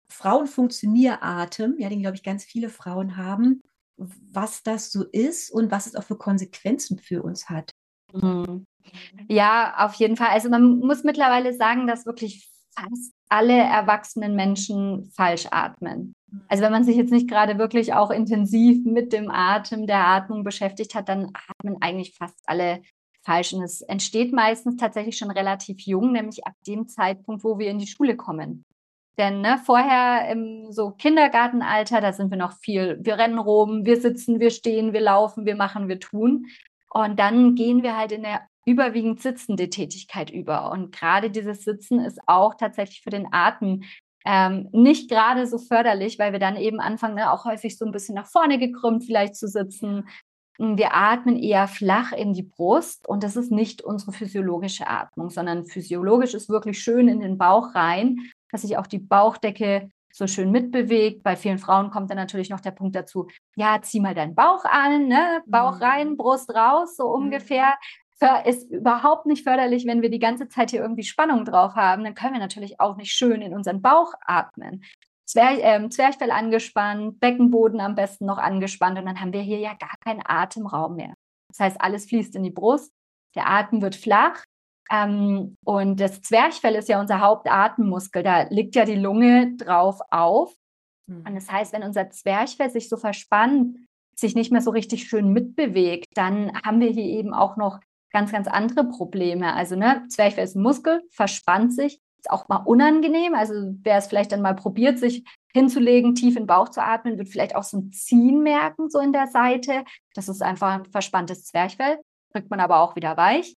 Frauenfunktionieratem, ja, den, glaube ich, ganz viele Frauen haben, was das so ist und was es auch für Konsequenzen für uns hat? Mhm. Ja, auf jeden Fall. Also man muss mittlerweile sagen, dass wirklich fast alle erwachsenen Menschen falsch atmen. Also wenn man sich jetzt nicht gerade wirklich auch intensiv mit dem Atem, der Atmung beschäftigt hat, dann atmen eigentlich fast alle falsch. Und es entsteht meistens tatsächlich schon relativ jung, nämlich ab dem Zeitpunkt, wo wir in die Schule kommen. Denn ne, vorher im so Kindergartenalter, da sind wir noch viel, wir rennen rum, wir sitzen, wir stehen, wir laufen, wir machen, wir tun. Und dann gehen wir halt in der überwiegend sitzende Tätigkeit über. Und gerade dieses Sitzen ist auch tatsächlich für den Atem ähm, nicht gerade so förderlich, weil wir dann eben anfangen, ne, auch häufig so ein bisschen nach vorne gekrümmt vielleicht zu sitzen. Wir atmen eher flach in die Brust und das ist nicht unsere physiologische Atmung, sondern physiologisch ist wirklich schön in den Bauch rein, dass sich auch die Bauchdecke so schön mitbewegt. Bei vielen Frauen kommt dann natürlich noch der Punkt dazu, ja, zieh mal deinen Bauch an, ne? Bauch rein, Brust raus, so ungefähr. Ist überhaupt nicht förderlich, wenn wir die ganze Zeit hier irgendwie Spannung drauf haben. Dann können wir natürlich auch nicht schön in unseren Bauch atmen. Zwerch, äh, Zwerchfell angespannt, Beckenboden am besten noch angespannt und dann haben wir hier ja gar keinen Atemraum mehr. Das heißt, alles fließt in die Brust, der Atem wird flach ähm, und das Zwerchfell ist ja unser Hauptatemmuskel, da liegt ja die Lunge drauf auf. Und das heißt, wenn unser Zwerchfell sich so verspannt, sich nicht mehr so richtig schön mitbewegt, dann haben wir hier eben auch noch ganz, ganz andere Probleme. Also ne, Zwerchfell ist ein Muskel, verspannt sich, ist auch mal unangenehm. Also wer es vielleicht dann mal probiert, sich hinzulegen, tief in den Bauch zu atmen, wird vielleicht auch so ein Ziehen merken, so in der Seite. Das ist einfach ein verspanntes Zwerchfell, kriegt man aber auch wieder weich.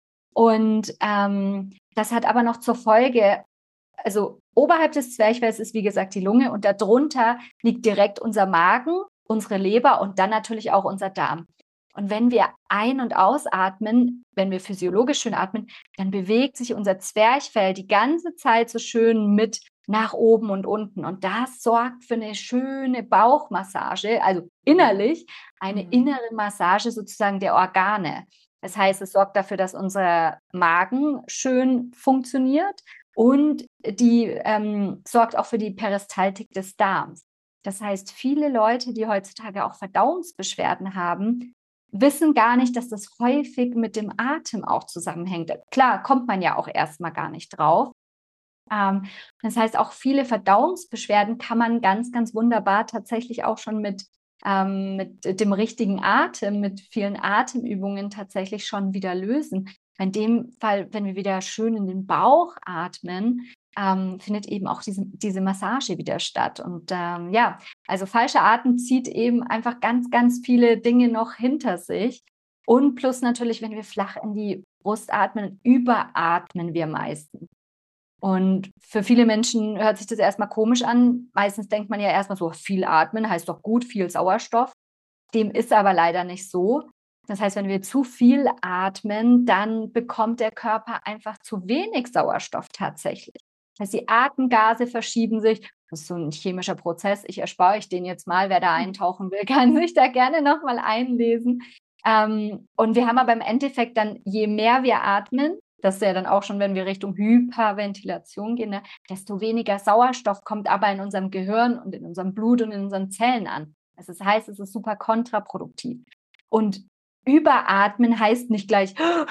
Und ähm, das hat aber noch zur Folge, also oberhalb des Zwerchfells ist wie gesagt die Lunge und darunter liegt direkt unser Magen, unsere Leber und dann natürlich auch unser Darm. Und wenn wir ein- und ausatmen, wenn wir physiologisch schön atmen, dann bewegt sich unser Zwerchfell die ganze Zeit so schön mit nach oben und unten. Und das sorgt für eine schöne Bauchmassage, also innerlich eine innere Massage sozusagen der Organe. Das heißt, es sorgt dafür, dass unser Magen schön funktioniert und die ähm, sorgt auch für die Peristaltik des Darms. Das heißt, viele Leute, die heutzutage auch Verdauungsbeschwerden haben, wissen gar nicht, dass das häufig mit dem Atem auch zusammenhängt. Klar, kommt man ja auch erstmal gar nicht drauf. Ähm, das heißt, auch viele Verdauungsbeschwerden kann man ganz, ganz wunderbar tatsächlich auch schon mit, ähm, mit dem richtigen Atem, mit vielen Atemübungen tatsächlich schon wieder lösen. In dem Fall, wenn wir wieder schön in den Bauch atmen, ähm, findet eben auch diese, diese Massage wieder statt. Und ähm, ja, also falscher Atem zieht eben einfach ganz, ganz viele Dinge noch hinter sich. Und plus natürlich, wenn wir flach in die Brust atmen, überatmen wir meistens. Und für viele Menschen hört sich das erstmal komisch an. Meistens denkt man ja erstmal so, viel atmen heißt doch gut, viel Sauerstoff. Dem ist aber leider nicht so. Das heißt, wenn wir zu viel atmen, dann bekommt der Körper einfach zu wenig Sauerstoff tatsächlich. Das heißt, die Atemgase verschieben sich. Das ist so ein chemischer Prozess. Ich erspare euch den jetzt mal. Wer da eintauchen will, kann sich da gerne nochmal einlesen. Ähm, und wir haben aber im Endeffekt dann, je mehr wir atmen, das ist ja dann auch schon, wenn wir Richtung Hyperventilation gehen, ne, desto weniger Sauerstoff kommt aber in unserem Gehirn und in unserem Blut und in unseren Zellen an. Also das heißt, es ist super kontraproduktiv. Und Überatmen heißt nicht gleich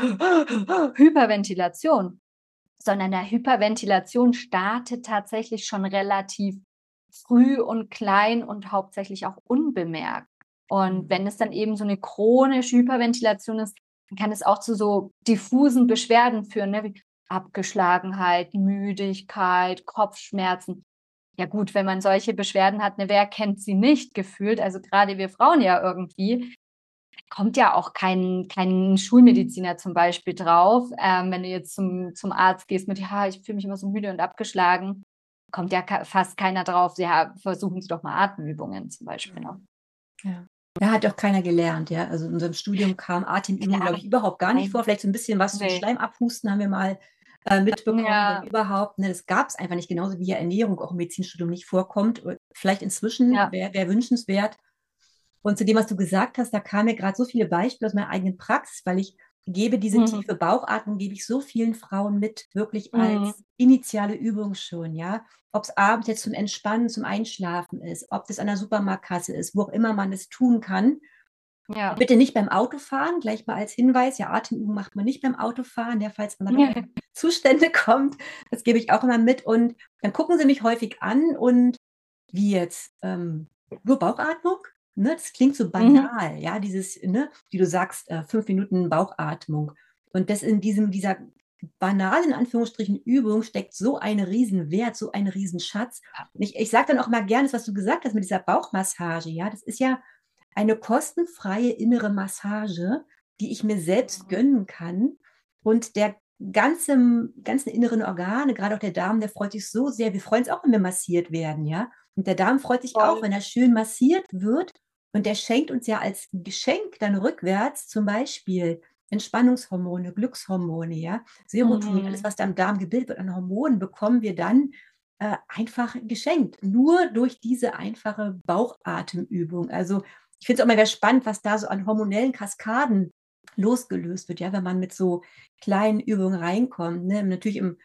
Hyperventilation, sondern der Hyperventilation startet tatsächlich schon relativ früh und klein und hauptsächlich auch unbemerkt. Und wenn es dann eben so eine chronische Hyperventilation ist, dann kann es auch zu so diffusen Beschwerden führen, ne? Wie Abgeschlagenheit, Müdigkeit, Kopfschmerzen. Ja gut, wenn man solche Beschwerden hat, ne, wer kennt sie nicht gefühlt? Also gerade wir Frauen ja irgendwie. Kommt ja auch kein, kein Schulmediziner zum Beispiel drauf. Ähm, wenn du jetzt zum, zum Arzt gehst mit, ja, ich fühle mich immer so müde und abgeschlagen, kommt ja ka- fast keiner drauf. Ja, versuchen Sie doch mal Atemübungen zum Beispiel noch. Ja. Da hat auch keiner gelernt, ja. Also in unserem Studium kam Atemübung, glaube ich, überhaupt gar nicht vor. Vielleicht so ein bisschen was zum Nee. Schleim abhusten haben wir mal äh, mitbekommen. Ja. Aber überhaupt, ne, das gab es einfach nicht, genauso wie ja Ernährung auch im Medizinstudium nicht vorkommt. Vielleicht inzwischen Ja. wäre wär wünschenswert. Und zu dem, was du gesagt hast, da kamen mir gerade so viele Beispiele aus meiner eigenen Praxis, weil ich gebe diese Mhm. tiefe Bauchatmung, gebe ich so vielen Frauen mit, wirklich Mhm. als initiale Übung schon, ja. Ob es abends jetzt zum Entspannen, zum Einschlafen ist, ob das an der Supermarktkasse ist, wo auch immer man es tun kann. Ja. Bitte nicht beim Autofahren, gleich mal als Hinweis, ja, Atemübung macht man nicht beim Autofahren, ja, falls man dann in Zustände kommt, das gebe ich auch immer mit. Und dann gucken sie mich häufig an und wie jetzt, ähm, nur Bauchatmung? Ne, das klingt so banal, Mhm. ja, dieses, ne, wie du sagst, äh, fünf Minuten Bauchatmung. Und das in diesem, dieser banalen, in Anführungsstrichen, Übung steckt so ein Riesenwert, so ein Riesenschatz. Und ich, ich sage dann auch mal gerne, das, was du gesagt hast mit dieser Bauchmassage, ja, das ist ja eine kostenfreie innere Massage, die ich mir selbst gönnen kann. Und der ganze, ganzen inneren Organe, gerade auch der Darm, der freut sich so sehr. Wir freuen uns auch, wenn wir massiert werden, ja. Und der Darm freut sich auch, Voll. wenn er schön massiert wird. Und der schenkt uns ja als Geschenk dann rückwärts zum Beispiel Entspannungshormone, Glückshormone, ja, Serotonin, alles, Mhm. was da im Darm gebildet wird an Hormonen, bekommen wir dann äh, einfach geschenkt. Nur durch diese einfache Bauchatemübung. Also ich finde es auch immer sehr spannend, was da so an hormonellen Kaskaden losgelöst wird, ja, wenn man mit so kleinen Übungen reinkommt. Ne? Natürlich im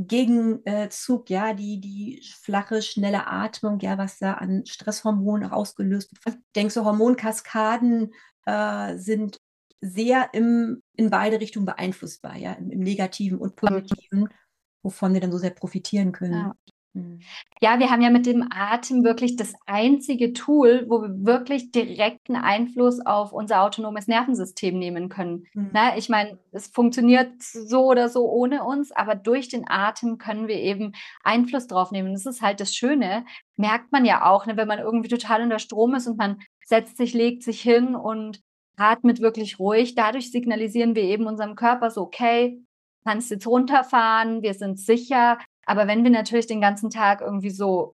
Gegenzug, ja, die, die flache, schnelle Atmung, ja, was da an Stresshormonen auch ausgelöst wird. Ich denke, so Hormonkaskaden äh, sind sehr im, in beide Richtungen beeinflussbar, ja, im, im Negativen und Positiven, wovon wir dann so sehr profitieren können. Ja. Mhm. Ja, wir haben ja mit dem Atem wirklich das einzige Tool, wo wir wirklich direkten Einfluss auf unser autonomes Nervensystem nehmen können. Mhm. Ne? Ich meine, es funktioniert so oder so ohne uns, aber durch den Atem können wir eben Einfluss drauf nehmen. Das ist halt das Schöne, merkt man ja auch, ne, wenn man irgendwie total unter Strom ist und man setzt sich, legt sich hin und atmet wirklich ruhig. Dadurch signalisieren wir eben unserem Körper so, okay, kannst jetzt runterfahren, wir sind sicher. Aber wenn wir natürlich den ganzen Tag irgendwie so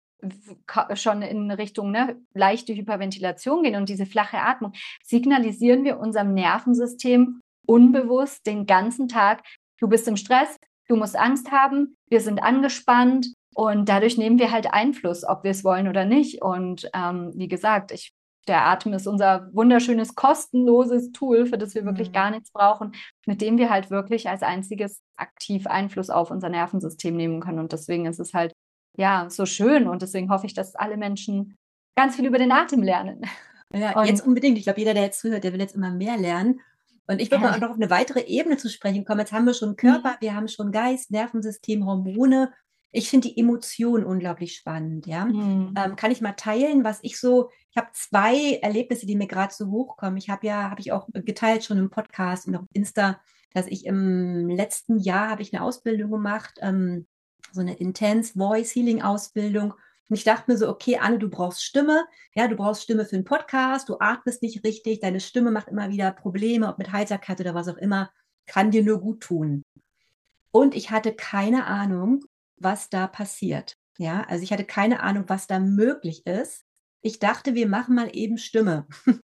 schon in Richtung ne, leichte Hyperventilation gehen und diese flache Atmung, signalisieren wir unserem Nervensystem unbewusst den ganzen Tag, du bist im Stress, du musst Angst haben, wir sind angespannt und dadurch nehmen wir halt Einfluss, ob wir es wollen oder nicht. Und ähm, wie gesagt, ich der Atem ist unser wunderschönes, kostenloses Tool, für das wir wirklich Mhm. gar nichts brauchen, mit dem wir halt wirklich als einziges aktiv Einfluss auf unser Nervensystem nehmen können. Und deswegen ist es halt, ja, so schön. Und deswegen hoffe ich, dass alle Menschen ganz viel über den Atem lernen. Ja, Und jetzt unbedingt. Ich glaube, jeder, der jetzt zuhört, der will jetzt immer mehr lernen. Und ich würde mal auch noch auf eine weitere Ebene zu sprechen kommen. Jetzt haben wir schon Körper, wir haben schon Geist, Nervensystem, Hormone. Ich finde die Emotionen unglaublich spannend, ja. Mhm. Ähm, kann ich mal teilen, was ich so, ich habe zwei Erlebnisse, die mir gerade so hochkommen. Ich habe ja, habe ich auch geteilt schon im Podcast und auf Insta, dass ich im letzten Jahr habe ich eine Ausbildung gemacht, ähm, so eine Intense Voice Healing Ausbildung. Und ich dachte mir so, okay, Anne, du brauchst Stimme. Ja, du brauchst Stimme für einen Podcast, du atmest nicht richtig, deine Stimme macht immer wieder Probleme, ob mit Heiterkeit oder was auch immer, kann dir nur gut tun. Und ich hatte keine Ahnung, was da passiert. Ja, also ich hatte keine Ahnung, was da möglich ist. Ich dachte, wir machen mal eben Stimme.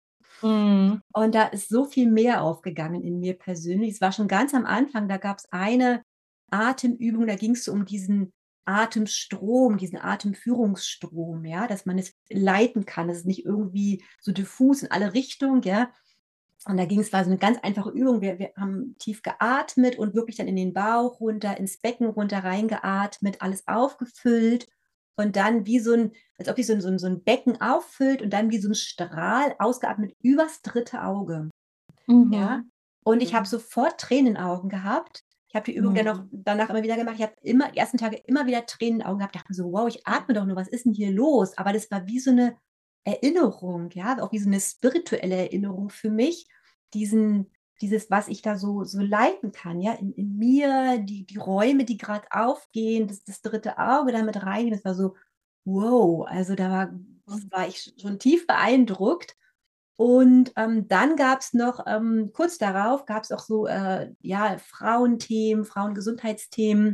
Mhm. Und da ist so viel mehr aufgegangen in mir persönlich. Es war schon ganz am Anfang, da gab es eine Atemübung, da ging es so um diesen Atemstrom, diesen Atemführungsstrom, ja, dass man es leiten kann, dass es nicht irgendwie so diffus in alle Richtungen, ja. Und da ging es, war so eine ganz einfache Übung. Wir, wir haben tief geatmet und wirklich dann in den Bauch runter, ins Becken runter reingeatmet, alles aufgefüllt und dann wie so ein, als ob sich so ein, so ein, so ein Becken auffüllt und dann wie so ein Strahl ausgeatmet übers dritte Auge. Ja. Mhm. Und ich habe sofort Tränen in den Augen gehabt. Ich habe die Übung dann noch Mhm. danach immer wieder gemacht. Ich habe immer, die ersten Tage immer wieder Tränen in den Augen gehabt. Dachte mir so, wow, ich atme doch nur, was ist denn hier los? Aber das war wie so eine Erinnerung, ja, auch wie so eine spirituelle Erinnerung für mich, diesen, dieses, was ich da so, so leiten kann, ja, in, in mir, die, die Räume, die gerade aufgehen, das, das dritte Auge damit rein, das war so, wow, also da war, das war ich schon tief beeindruckt. Und ähm, dann gab es noch, ähm, kurz darauf gab es auch so, äh, ja, Frauenthemen, Frauengesundheitsthemen.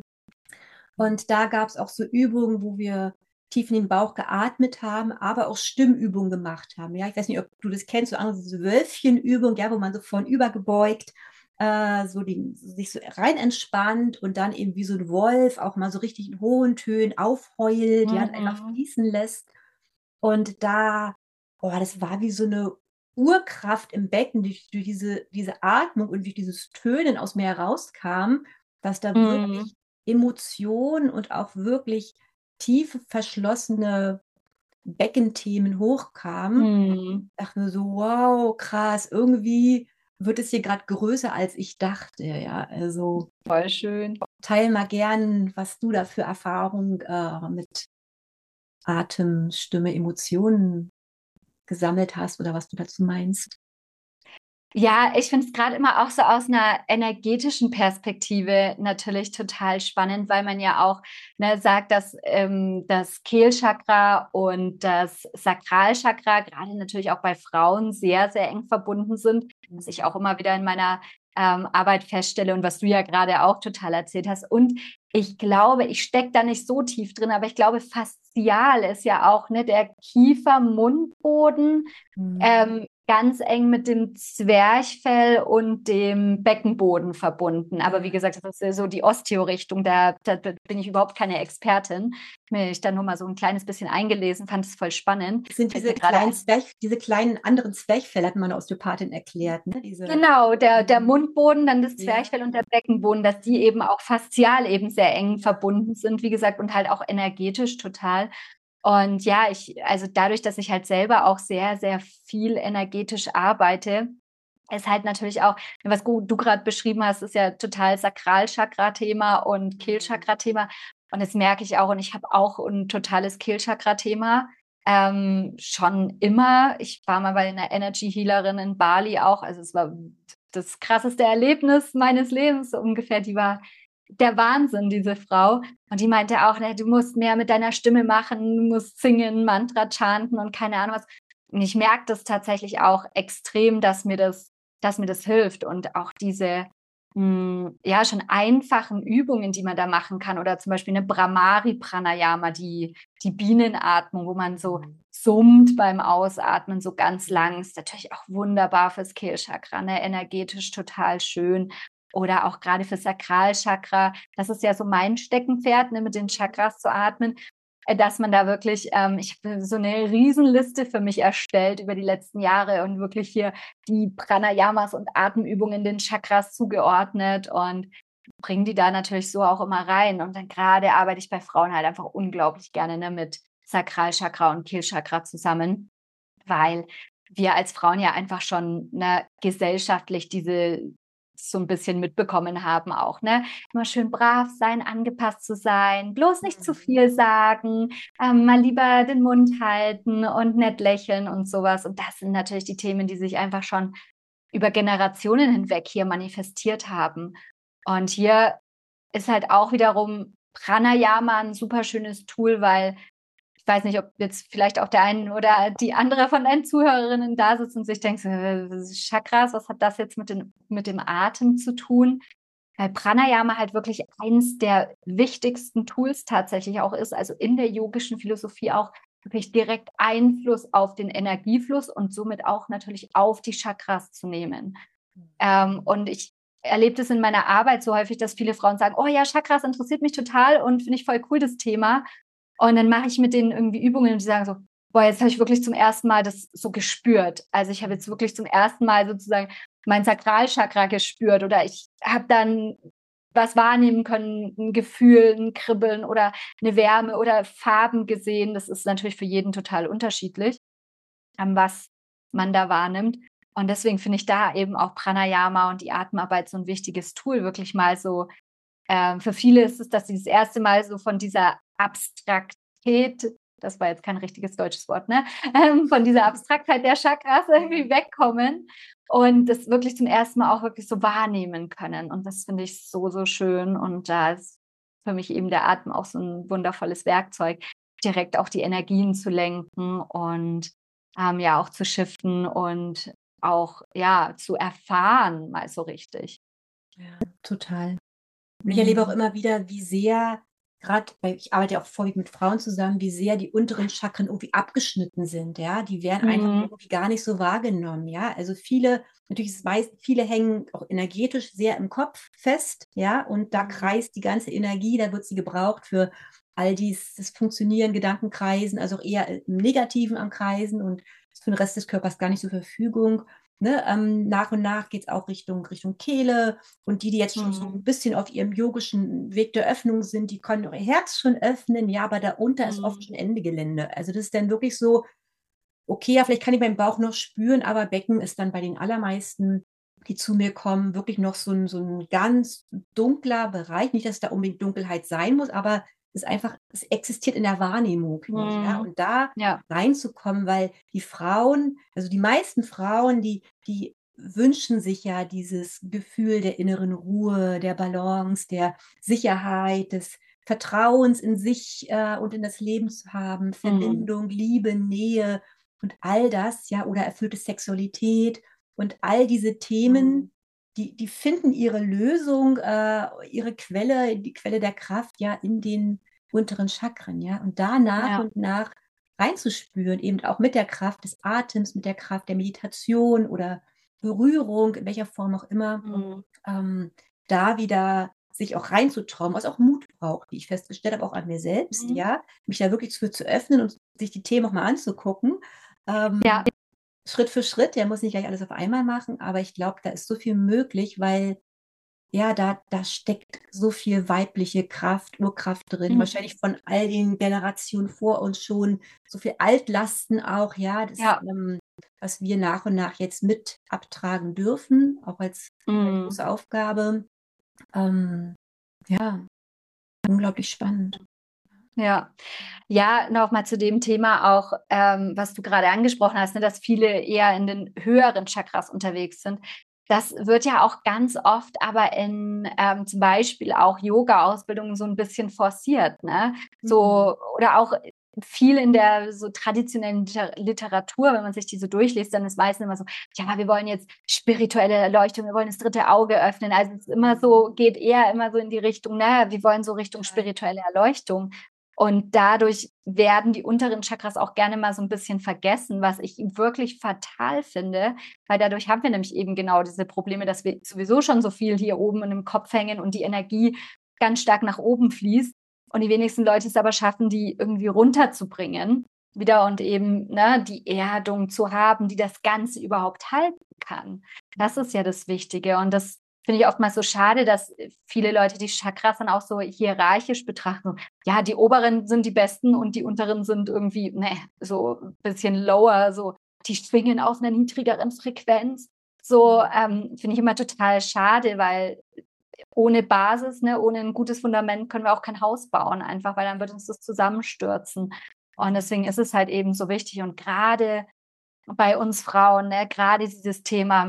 Und da gab es auch so Übungen, wo wir tief in den Bauch geatmet haben, aber auch Stimmübungen gemacht haben. Ja, ich weiß nicht, ob du das kennst, so andere diese Wölfchenübung, ja, wo man so vornüber gebeugt, äh, so die, sich so rein entspannt und dann eben wie so ein Wolf auch mal so richtig in hohen Tönen aufheult, ja, einfach Mhm. fließen lässt. Und da, oh, das war wie so eine Urkraft im Becken, die durch diese, diese Atmung und durch dieses Tönen aus mir herauskam, dass da Mhm. wirklich Emotionen und auch wirklich tiefe, verschlossene Beckenthemen hochkamen. Mhm. Dachte mir so, wow, krass, irgendwie wird es hier gerade größer, als ich dachte. Ja, also Voll schön. teil mal gern, was du da für Erfahrungen äh, mit Atem, Stimme, Emotionen gesammelt hast oder was du dazu meinst. Ja, ich finde es gerade immer auch so aus einer energetischen Perspektive natürlich total spannend, weil man ja auch, ne, sagt, dass ähm, das Kehlchakra und das Sakralchakra gerade natürlich auch bei Frauen sehr, sehr eng verbunden sind, was ich auch immer wieder in meiner ähm, Arbeit feststelle und was du ja gerade auch total erzählt hast. Und ich glaube, ich stecke da nicht so tief drin, aber ich glaube, faszial ist ja auch, ne, der Kiefer-Mundboden Mhm. ähm, ganz eng mit dem Zwerchfell und dem Beckenboden verbunden. Aber wie Ja. gesagt, das ist ja so die Osteo-Richtung, da, da, da bin ich überhaupt keine Expertin. Mich dann nur mal so ein kleines bisschen eingelesen, fand es voll spannend. Das sind Fällt diese mir gerade kleinen ein. Zwerch, diese kleinen anderen Zwerchfelle, hat meine Osteopathin erklärt, ne? Diese, Genau, der, der Mundboden, dann das ja. Zwerchfell und der Beckenboden, dass die eben auch faszial eben sehr eng verbunden sind, wie gesagt, und halt auch energetisch total. Und ja, ich, also dadurch, dass ich halt selber auch sehr, sehr viel energetisch arbeite, ist halt natürlich auch, was du gerade beschrieben hast, ist ja total Sakralchakra-Thema und Kehlchakra-Thema. Und das merke ich auch. Und ich habe auch ein totales Kehlchakra-Thema. Ähm, schon immer. Ich war mal bei einer Energy Healerin in Bali auch. Also es war das krasseste Erlebnis meines Lebens so ungefähr. Die war der Wahnsinn, diese Frau. Und die meinte auch, ne, du musst mehr mit deiner Stimme machen, du musst singen, Mantra chanten und keine Ahnung was. Und ich merke das tatsächlich auch extrem, dass mir das, dass mir das hilft. Und auch diese mh, ja schon einfachen Übungen, die man da machen kann. Oder zum Beispiel eine Brahmari Pranayama, die, die Bienenatmung, wo man so summt beim Ausatmen, so ganz lang. Ist natürlich auch wunderbar fürs Kehlchakra, ne? Energetisch total schön. Oder auch gerade für Sakralchakra. Das ist ja so mein Steckenpferd, ne, mit den Chakras zu atmen. dass man da wirklich, ähm, ich habe so eine Riesenliste für mich erstellt über die letzten Jahre und wirklich hier die Pranayamas und Atemübungen den Chakras zugeordnet und bringe die da natürlich so auch immer rein. Und dann gerade arbeite ich bei Frauen halt einfach unglaublich gerne, ne, mit Sakralchakra und Kehlchakra zusammen, weil wir als Frauen ja einfach schon, ne, gesellschaftlich diese so ein bisschen mitbekommen haben auch, ne? Immer schön brav sein, angepasst zu sein, bloß nicht zu viel sagen, ähm, mal lieber den Mund halten und nett lächeln und sowas. Und das sind natürlich die Themen, die sich einfach schon über Generationen hinweg hier manifestiert haben. Und hier ist halt auch wiederum Pranayama ein super schönes Tool, weil ich weiß nicht, ob jetzt vielleicht auch der eine oder die andere von deinen Zuhörerinnen da sitzt und sich denkt, äh, Chakras, was hat das jetzt mit, den, mit dem Atem zu tun? Weil Pranayama halt wirklich eins der wichtigsten Tools tatsächlich auch ist, also in der yogischen Philosophie auch wirklich direkt Einfluss auf den Energiefluss und somit auch natürlich auf die Chakras zu nehmen. Ähm, und ich erlebe das in meiner Arbeit so häufig, dass viele Frauen sagen, oh ja, Chakras interessiert mich total und finde ich voll cool, das Thema. Und dann mache ich mit denen irgendwie Übungen und die sagen so, boah, jetzt habe ich wirklich zum ersten Mal das so gespürt. Also ich habe jetzt wirklich zum ersten Mal sozusagen mein Sakralchakra gespürt oder ich habe dann was wahrnehmen können, ein Gefühl, ein Kribbeln oder eine Wärme oder Farben gesehen. Das ist natürlich für jeden total unterschiedlich, was man da wahrnimmt. Und deswegen finde ich da eben auch Pranayama und die Atemarbeit so ein wichtiges Tool, wirklich mal so, ähm, für viele ist es, dass sie das erste Mal so von dieser Abstraktität, das war jetzt kein richtiges deutsches Wort, ne, ähm, von dieser Abstraktheit der Chakras irgendwie wegkommen und das wirklich zum ersten Mal auch wirklich so wahrnehmen können. Und das finde ich so, so schön. Und da ist für mich eben der Atem auch so ein wundervolles Werkzeug, direkt auch die Energien zu lenken und ähm, ja auch zu shiften und auch ja zu erfahren mal so richtig. Ja, total. Und ich erlebe auch immer wieder, wie sehr, gerade weil ich arbeite ja auch vorwiegend mit Frauen zusammen, wie sehr die unteren Chakren irgendwie abgeschnitten sind, ja. Die werden einfach Mhm. irgendwie gar nicht so wahrgenommen, ja. Also viele, natürlich ist es meist, viele hängen auch energetisch sehr im Kopf fest, ja. Und da Mhm. kreist die ganze Energie, da wird sie gebraucht für all dies, das Funktionieren, Gedankenkreisen, also auch eher im Negativen am Kreisen und ist für den Rest des Körpers gar nicht zur Verfügung. Ne? Ähm, nach und nach geht es auch Richtung, Richtung Kehle. Und die, die jetzt schon so Mhm. ein bisschen auf ihrem yogischen Weg der Öffnung sind, die können ihr Herz schon öffnen, ja, aber darunter ist oft Mhm. schon Ende Gelände. Also das ist dann wirklich so, okay, ja, vielleicht kann ich meinen Bauch noch spüren, aber Becken ist dann bei den allermeisten, die zu mir kommen, wirklich noch so ein, so ein ganz dunkler Bereich. Nicht, dass da unbedingt Dunkelheit sein muss, aber es ist einfach, es existiert in der Wahrnehmung nicht. Ja? Mhm. Und da Ja. reinzukommen, weil die Frauen, also die meisten Frauen, die, die wünschen sich ja dieses Gefühl der inneren Ruhe, der Balance, der Sicherheit, des Vertrauens in sich äh, und in das Leben zu haben, Mhm. Verbindung, Liebe, Nähe und all das, ja, oder erfüllte Sexualität und all diese Mhm. Themen, die, die finden ihre Lösung, äh, ihre Quelle, die Quelle der Kraft, ja, in den unteren Chakren, ja. Und da nach Ja. und nach reinzuspüren, eben auch mit der Kraft des Atems, mit der Kraft der Meditation oder Berührung, in welcher Form auch immer, Mhm. ähm, da wieder sich auch reinzutrauen, was auch Mut braucht, wie ich festgestellt habe, auch an mir selbst, Mhm. ja, mich da wirklich für zu öffnen und sich die Themen auch mal anzugucken. Ähm, Ja. Schritt für Schritt, der muss nicht gleich alles auf einmal machen, aber ich glaube, da ist so viel möglich, weil ja, da, da steckt so viel weibliche Kraft, Urkraft drin, Mhm. wahrscheinlich von all den Generationen vor uns schon, so viel Altlasten auch, ja, das, Ja. ähm, was wir nach und nach jetzt mit abtragen dürfen, auch als eine Mhm. große Aufgabe. Ähm, ja, unglaublich spannend. Ja. Ja, nochmal zu dem Thema auch, ähm, was du gerade angesprochen hast, ne, dass viele eher in den höheren Chakras unterwegs sind. Das wird ja auch ganz oft aber in ähm, zum Beispiel auch Yoga-Ausbildungen so ein bisschen forciert, ne? Mhm. So, oder auch viel in der so traditionellen Liter Literatur, wenn man sich die so durchliest, dann ist meistens immer so, ja, wir wollen jetzt spirituelle Erleuchtung, wir wollen das dritte Auge öffnen. Also es ist immer so, geht eher immer so in die Richtung, ne, wir wollen so Richtung spirituelle Erleuchtung. Und dadurch werden die unteren Chakras auch gerne mal so ein bisschen vergessen, was ich wirklich fatal finde, weil dadurch haben wir nämlich eben genau diese Probleme, dass wir sowieso schon so viel hier oben in dem Kopf hängen und die Energie ganz stark nach oben fließt. und die wenigsten Leute es aber schaffen, die irgendwie runterzubringen wieder und eben ne, die Erdung zu haben, die das Ganze überhaupt halten kann. Das ist ja das Wichtige und das finde ich oftmals so schade, dass viele Leute die Chakras dann auch so hierarchisch betrachten. Ja, die oberen sind die besten und die unteren sind irgendwie ne, so ein bisschen lower, so die schwingen auf einer niedrigeren Frequenz. So ähm, finde ich immer total schade, weil ohne Basis, ne, ohne ein gutes Fundament können wir auch kein Haus bauen, einfach, weil dann wird uns das zusammenstürzen. Und deswegen ist es halt eben so wichtig. Und gerade bei uns Frauen, ne, gerade dieses Thema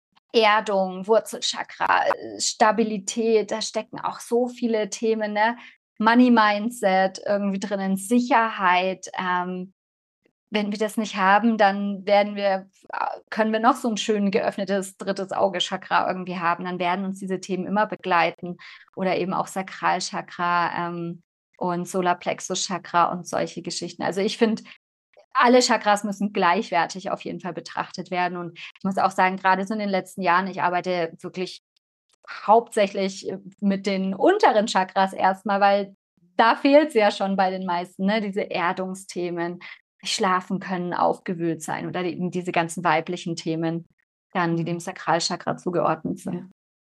Erdung, Wurzelchakra, Stabilität, da stecken auch so viele Themen, ne? Money Mindset irgendwie drinnen, Sicherheit. Ähm, wenn wir das nicht haben, dann werden wir, können wir noch so ein schön geöffnetes drittes Auge-Chakra irgendwie haben. Dann werden uns diese Themen immer begleiten oder eben auch Sakralchakra ähm, und Solarplexus-Chakra und solche Geschichten. Also ich finde, alle Chakras müssen gleichwertig auf jeden Fall betrachtet werden. Und ich muss auch sagen, gerade so in den letzten Jahren, ich arbeite wirklich hauptsächlich mit den unteren Chakras erstmal, weil da fehlt es ja schon bei den meisten, ne? Diese Erdungsthemen, schlafen können, aufgewühlt sein oder eben diese ganzen weiblichen Themen, dann, die dem Sakralchakra zugeordnet sind.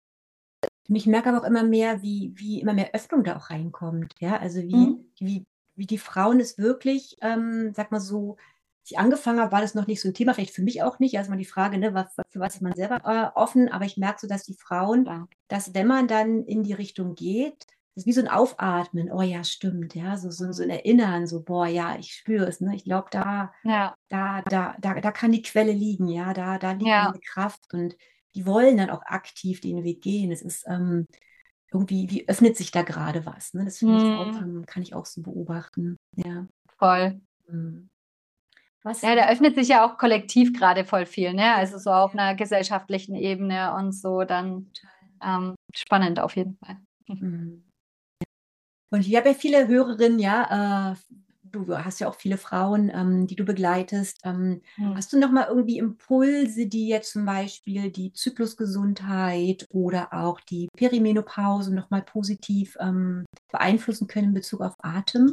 Ja. Und ich merke aber auch immer mehr, wie, wie immer mehr Öffnung da auch reinkommt. Ja, also wie, Mhm. wie, wie die Frauen es wirklich, ähm, sag mal so, als ich angefangen habe, war das noch nicht so ein Thema, vielleicht für mich auch nicht. Erstmal die Frage, ne, was, für was ist man selber äh, offen, aber ich merke so, dass die Frauen, Ja. dass wenn man dann in die Richtung geht, das ist wie so ein Aufatmen, oh ja, stimmt, ja, so, so, so ein Erinnern, so, boah, ja, ich spüre es, ne, ich glaube, da, Ja. da, da, da, da kann die Quelle liegen, ja, da, da liegt Ja. meine Kraft und die wollen dann auch aktiv den Weg gehen. Es ist ähm, irgendwie, wie öffnet sich da gerade was, ne? Das finde ich auch, Mhm. ähm, kann ich auch so beobachten, ja. Voll. Mhm. Was, Ja, da öffnet sich ja auch kollektiv gerade voll viel, ne? Also so auf ja, einer gesellschaftlichen Ebene und so dann ähm, spannend auf jeden Fall. mhm. Und ich habe ja viele Hörerinnen, ja, äh, du hast ja auch viele Frauen, ähm, die du begleitest. Ähm, Mhm. hast du noch mal irgendwie Impulse, die jetzt zum Beispiel die Zyklusgesundheit oder auch die Perimenopause noch mal positiv ähm, beeinflussen können in Bezug auf Atem?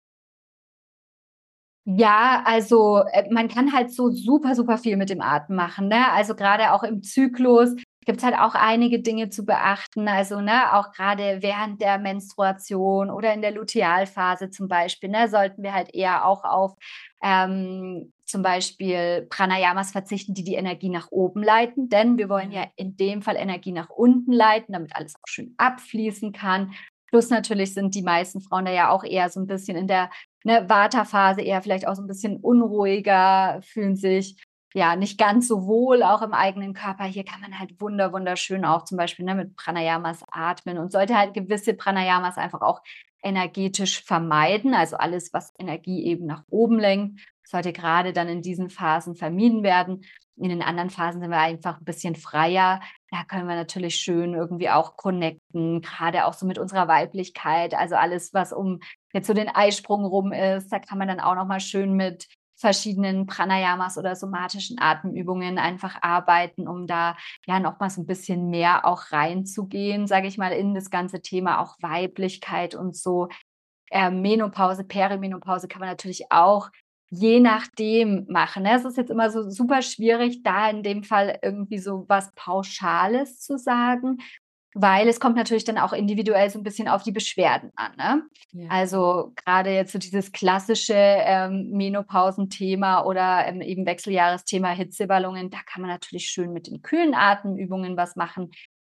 Ja, also äh, man kann halt so super, super viel mit dem Atem machen, ne? Also gerade auch im Zyklus gibt es halt auch einige Dinge zu beachten. Also, ne, auch gerade während der Menstruation oder in der Lutealphase zum Beispiel, ne, sollten wir halt eher auch auf ähm, zum Beispiel Pranayamas verzichten, die die Energie nach oben leiten, denn wir wollen ja in dem Fall Energie nach unten leiten, damit alles auch schön abfließen kann. Plus natürlich sind die meisten Frauen da ja auch eher so ein bisschen in der ne, Vata-Phase, eher vielleicht auch so ein bisschen unruhiger, fühlen sich ja nicht ganz so wohl auch im eigenen Körper. Hier kann man halt wunder wunderschön auch zum Beispiel ne, mit Pranayamas atmen und sollte halt gewisse Pranayamas einfach auch energetisch vermeiden. Also alles, was Energie eben nach oben lenkt, sollte gerade dann in diesen Phasen vermieden werden. In den anderen Phasen sind wir einfach ein bisschen freier. Da können wir natürlich schön irgendwie auch connecten, gerade auch so mit unserer Weiblichkeit. Also alles, was um jetzt so den Eisprung rum ist, da kann man dann auch nochmal schön mit verschiedenen Pranayamas oder somatischen Atemübungen einfach arbeiten, um da ja nochmal so ein bisschen mehr auch reinzugehen, sage ich mal, in das ganze Thema auch Weiblichkeit und so. Äh, Menopause, Perimenopause kann man natürlich auch je nachdem machen. Ne? Es ist jetzt immer so super schwierig, da in dem Fall irgendwie so was Pauschales zu sagen, weil es kommt natürlich dann auch individuell so ein bisschen auf die Beschwerden an, ne? Ja. Also, gerade jetzt so dieses klassische, ähm, Menopausenthema oder, ähm, eben Wechseljahresthema Hitzewallungen, da kann man natürlich schön mit den kühlen Atemübungen was machen,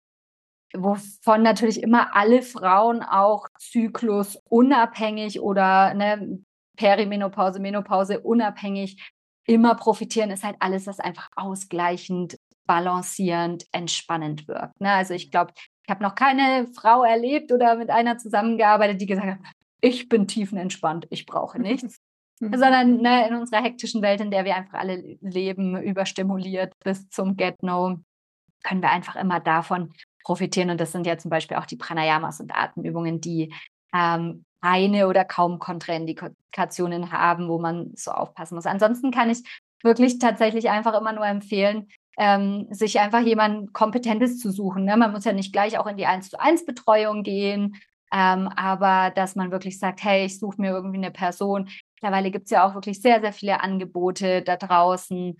wovon natürlich immer alle Frauen auch zyklusunabhängig oder, ne, Perimenopause, Menopause unabhängig immer profitieren, ist halt alles, was einfach ausgleichend, balancierend, entspannend wirkt, ne? Also, ich glaube, ich habe noch keine Frau erlebt oder mit einer zusammengearbeitet, die gesagt hat: „Ich bin tiefenentspannt, ich brauche nichts.“ Sondern, ne, in unserer hektischen Welt, in der wir einfach alle leben, überstimuliert bis zum Get-No, können wir einfach immer davon profitieren. Und das sind ja zum Beispiel auch die Pranayamas und Atemübungen, die ähm, eine oder kaum Kontraindikationen haben, wo man so aufpassen muss. Ansonsten kann ich wirklich tatsächlich einfach immer nur empfehlen, ähm, sich einfach jemand Kompetentes zu suchen. Ne? Man muss ja nicht gleich auch in die eins zu eins Betreuung gehen, Ähm, aber dass man wirklich sagt, hey, ich suche mir irgendwie eine Person. Mittlerweile gibt es ja auch wirklich sehr, sehr viele Angebote da draußen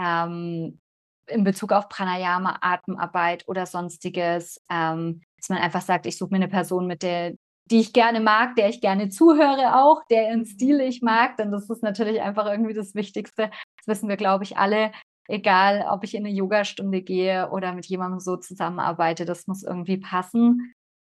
ähm, in Bezug auf Pranayama, Atemarbeit oder sonstiges, ähm, dass man einfach sagt, ich suche mir eine Person, mit der, die ich gerne mag, der ich gerne zuhöre auch, der ihren Stil ich mag, denn das ist natürlich einfach irgendwie das Wichtigste. Das wissen wir, glaube ich, alle. Egal, ob ich in eine Yogastunde gehe oder mit jemandem so zusammenarbeite, das muss irgendwie passen.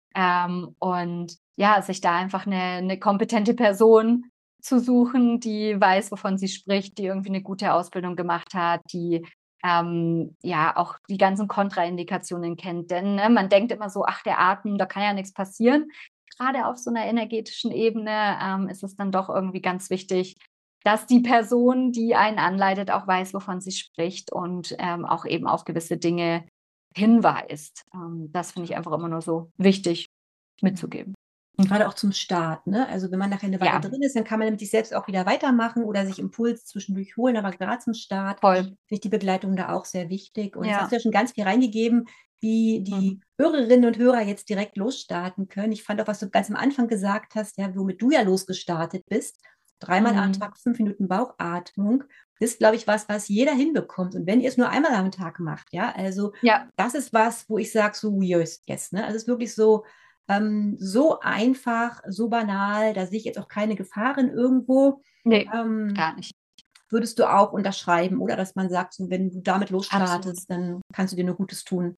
Ähm, und ja, sich da einfach eine, eine kompetente Person zu suchen, die weiß, wovon sie spricht, die irgendwie eine gute Ausbildung gemacht hat, die ähm, ja auch die ganzen Kontraindikationen kennt. Denn ne, man denkt immer so, ach, der Atem, da kann ja nichts passieren. Gerade auf so einer energetischen Ebene ähm, ist es dann doch irgendwie ganz wichtig, dass die Person, die einen anleitet, auch weiß, wovon sie spricht und ähm, auch eben auf gewisse Dinge hinweist. Ähm, das finde ich einfach immer nur so wichtig mitzugeben. Gerade auch zum Start, ne? Also wenn man nachher eine Weile Ja, drin ist, dann kann man mit sich selbst auch wieder weitermachen oder sich Impuls zwischendurch holen, aber gerade zum Start voll. finde ich die Begleitung da auch sehr wichtig. Und jetzt hast Ja. du ja schon ganz viel reingegeben, wie die Mhm. Hörerinnen und Hörer jetzt direkt losstarten können. Ich fand auch, was du ganz am Anfang gesagt hast, ja, womit du ja losgestartet bist, dreimal am Mhm. Tag fünf Minuten Bauchatmung, ist, glaube ich, was, was jeder hinbekommt. Und wenn ihr es nur einmal am Tag macht, ja, also Ja, das ist was, wo ich sage, so yes, yes, ne? Also es ist wirklich so, ähm, so einfach, so banal, da sehe ich jetzt auch keine Gefahren irgendwo. nee, Ähm, gar nicht. würdest du auch unterschreiben, oder dass man sagt, so, wenn du damit Absolut. losstartest, dann kannst du dir nur Gutes tun.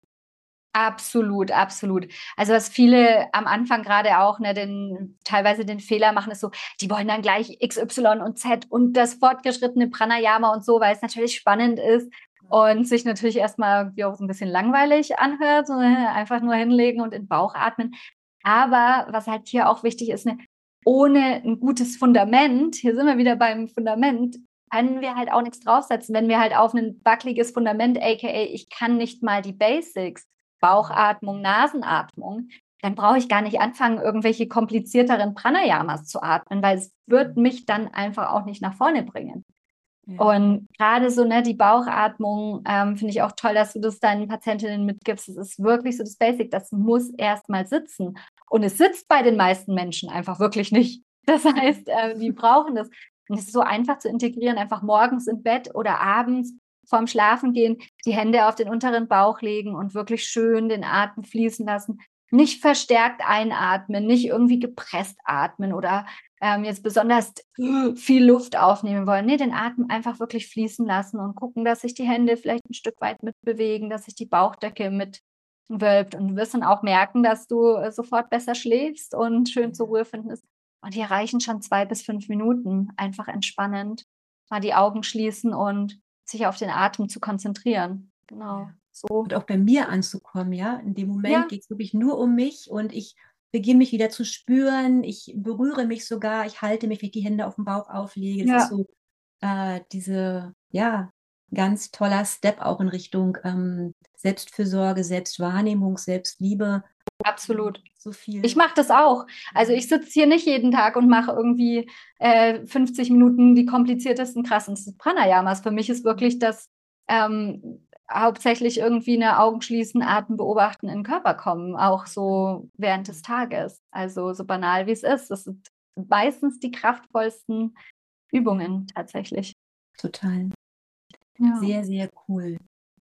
Absolut, absolut. Also was viele am Anfang gerade auch, ne, den, teilweise den Fehler machen, ist so, die wollen dann gleich X, Y und Z und das fortgeschrittene Pranayama und so, weil es natürlich spannend ist und sich natürlich erstmal irgendwie auch so ein bisschen langweilig anhört, so, ne, einfach nur hinlegen und in den Bauch atmen. Aber was halt hier auch wichtig ist, ne, ohne ein gutes Fundament, hier sind wir wieder beim Fundament, können wir halt auch nichts draufsetzen. Wenn wir halt auf ein wackeliges Fundament, aka ich kann nicht mal die Basics, Bauchatmung, Nasenatmung, dann brauche ich gar nicht anfangen, irgendwelche komplizierteren Pranayamas zu atmen, weil es wird mich dann einfach auch nicht nach vorne bringen. Ja. Und gerade so, ne, die Bauchatmung, ähm, finde ich auch toll, dass du das deinen Patientinnen mitgibst. Das ist wirklich so das Basic, das muss erst mal sitzen. Und es sitzt bei den meisten Menschen einfach wirklich nicht. Das heißt, äh, die brauchen das. Und es ist so einfach zu integrieren, einfach morgens im Bett oder abends vorm Schlafengehen die Hände auf den unteren Bauch legen und wirklich schön den Atem fließen lassen. Nicht verstärkt einatmen, nicht irgendwie gepresst atmen oder ähm, jetzt besonders viel Luft aufnehmen wollen. Nee, den Atem einfach wirklich fließen lassen und gucken, dass sich die Hände vielleicht ein Stück weit mitbewegen, dass sich die Bauchdecke mitwölbt. Und du wirst dann auch merken, dass du äh, sofort besser schläfst und schön zur Ruhe findest. Und hier reichen schon zwei bis fünf Minuten, einfach entspannend, mal die Augen schließen und sich auf den Atem zu konzentrieren. Genau, Ja. so. Und auch bei mir anzukommen, ja. In dem Moment Ja, geht es wirklich nur um mich und ich beginne mich wieder zu spüren. Ich berühre mich sogar, ich halte mich, wenn ich die Hände auf den Bauch auflege. Das ist ja, so äh, diese, ja, ganz toller Step auch in Richtung ähm, Selbstfürsorge, Selbstwahrnehmung, Selbstliebe. absolut. So viel. Ich mache das auch. Also ich sitze hier nicht jeden Tag und mache irgendwie äh, fünfzig Minuten die kompliziertesten, krassesten Pranayamas. Für mich ist wirklich das ähm, hauptsächlich irgendwie eine Augen schließen, Atem beobachten, in den Körper kommen, auch so während des Tages. Also so banal wie es ist. Das sind meistens die kraftvollsten Übungen tatsächlich. Total. Ja. Sehr, sehr cool.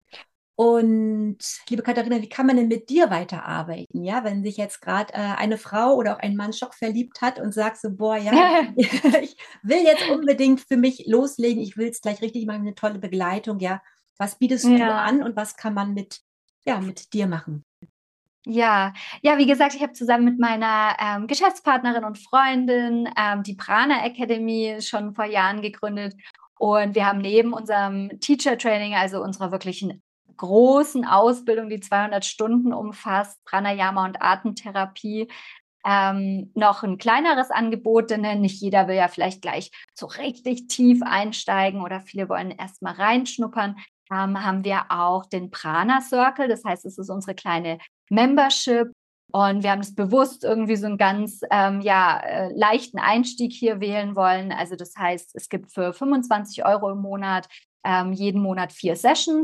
Und liebe Katharina, wie kann man denn mit dir weiterarbeiten? Ja, wenn sich jetzt gerade äh, eine Frau oder auch ein Mann schockverliebt hat und sagt so, boah, ja, ich, ich will jetzt unbedingt für mich loslegen, ich will es gleich richtig machen, eine tolle Begleitung, ja. Was bietest du Ja. an und was kann man mit, ja, mit dir machen? Ja, ja, wie gesagt, ich habe zusammen mit meiner ähm, Geschäftspartnerin und Freundin ähm, die Prana Academy schon vor Jahren gegründet. Und wir haben neben unserem Teacher Training, also unserer wirklichen großen Ausbildung, die zweihundert Stunden umfasst, Pranayama und Atemtherapie, ähm, noch ein kleineres Angebot, denn nicht jeder will ja vielleicht gleich so richtig tief einsteigen oder viele wollen erst mal reinschnuppern. Ähm, haben wir auch den Prana Circle, das heißt, es ist unsere kleine Membership. Und wir haben es bewusst irgendwie so einen ganz ähm, ja, äh, leichten Einstieg hier wählen wollen. Also das heißt, es gibt für fünfundzwanzig Euro im Monat ähm, jeden Monat vier Sessions.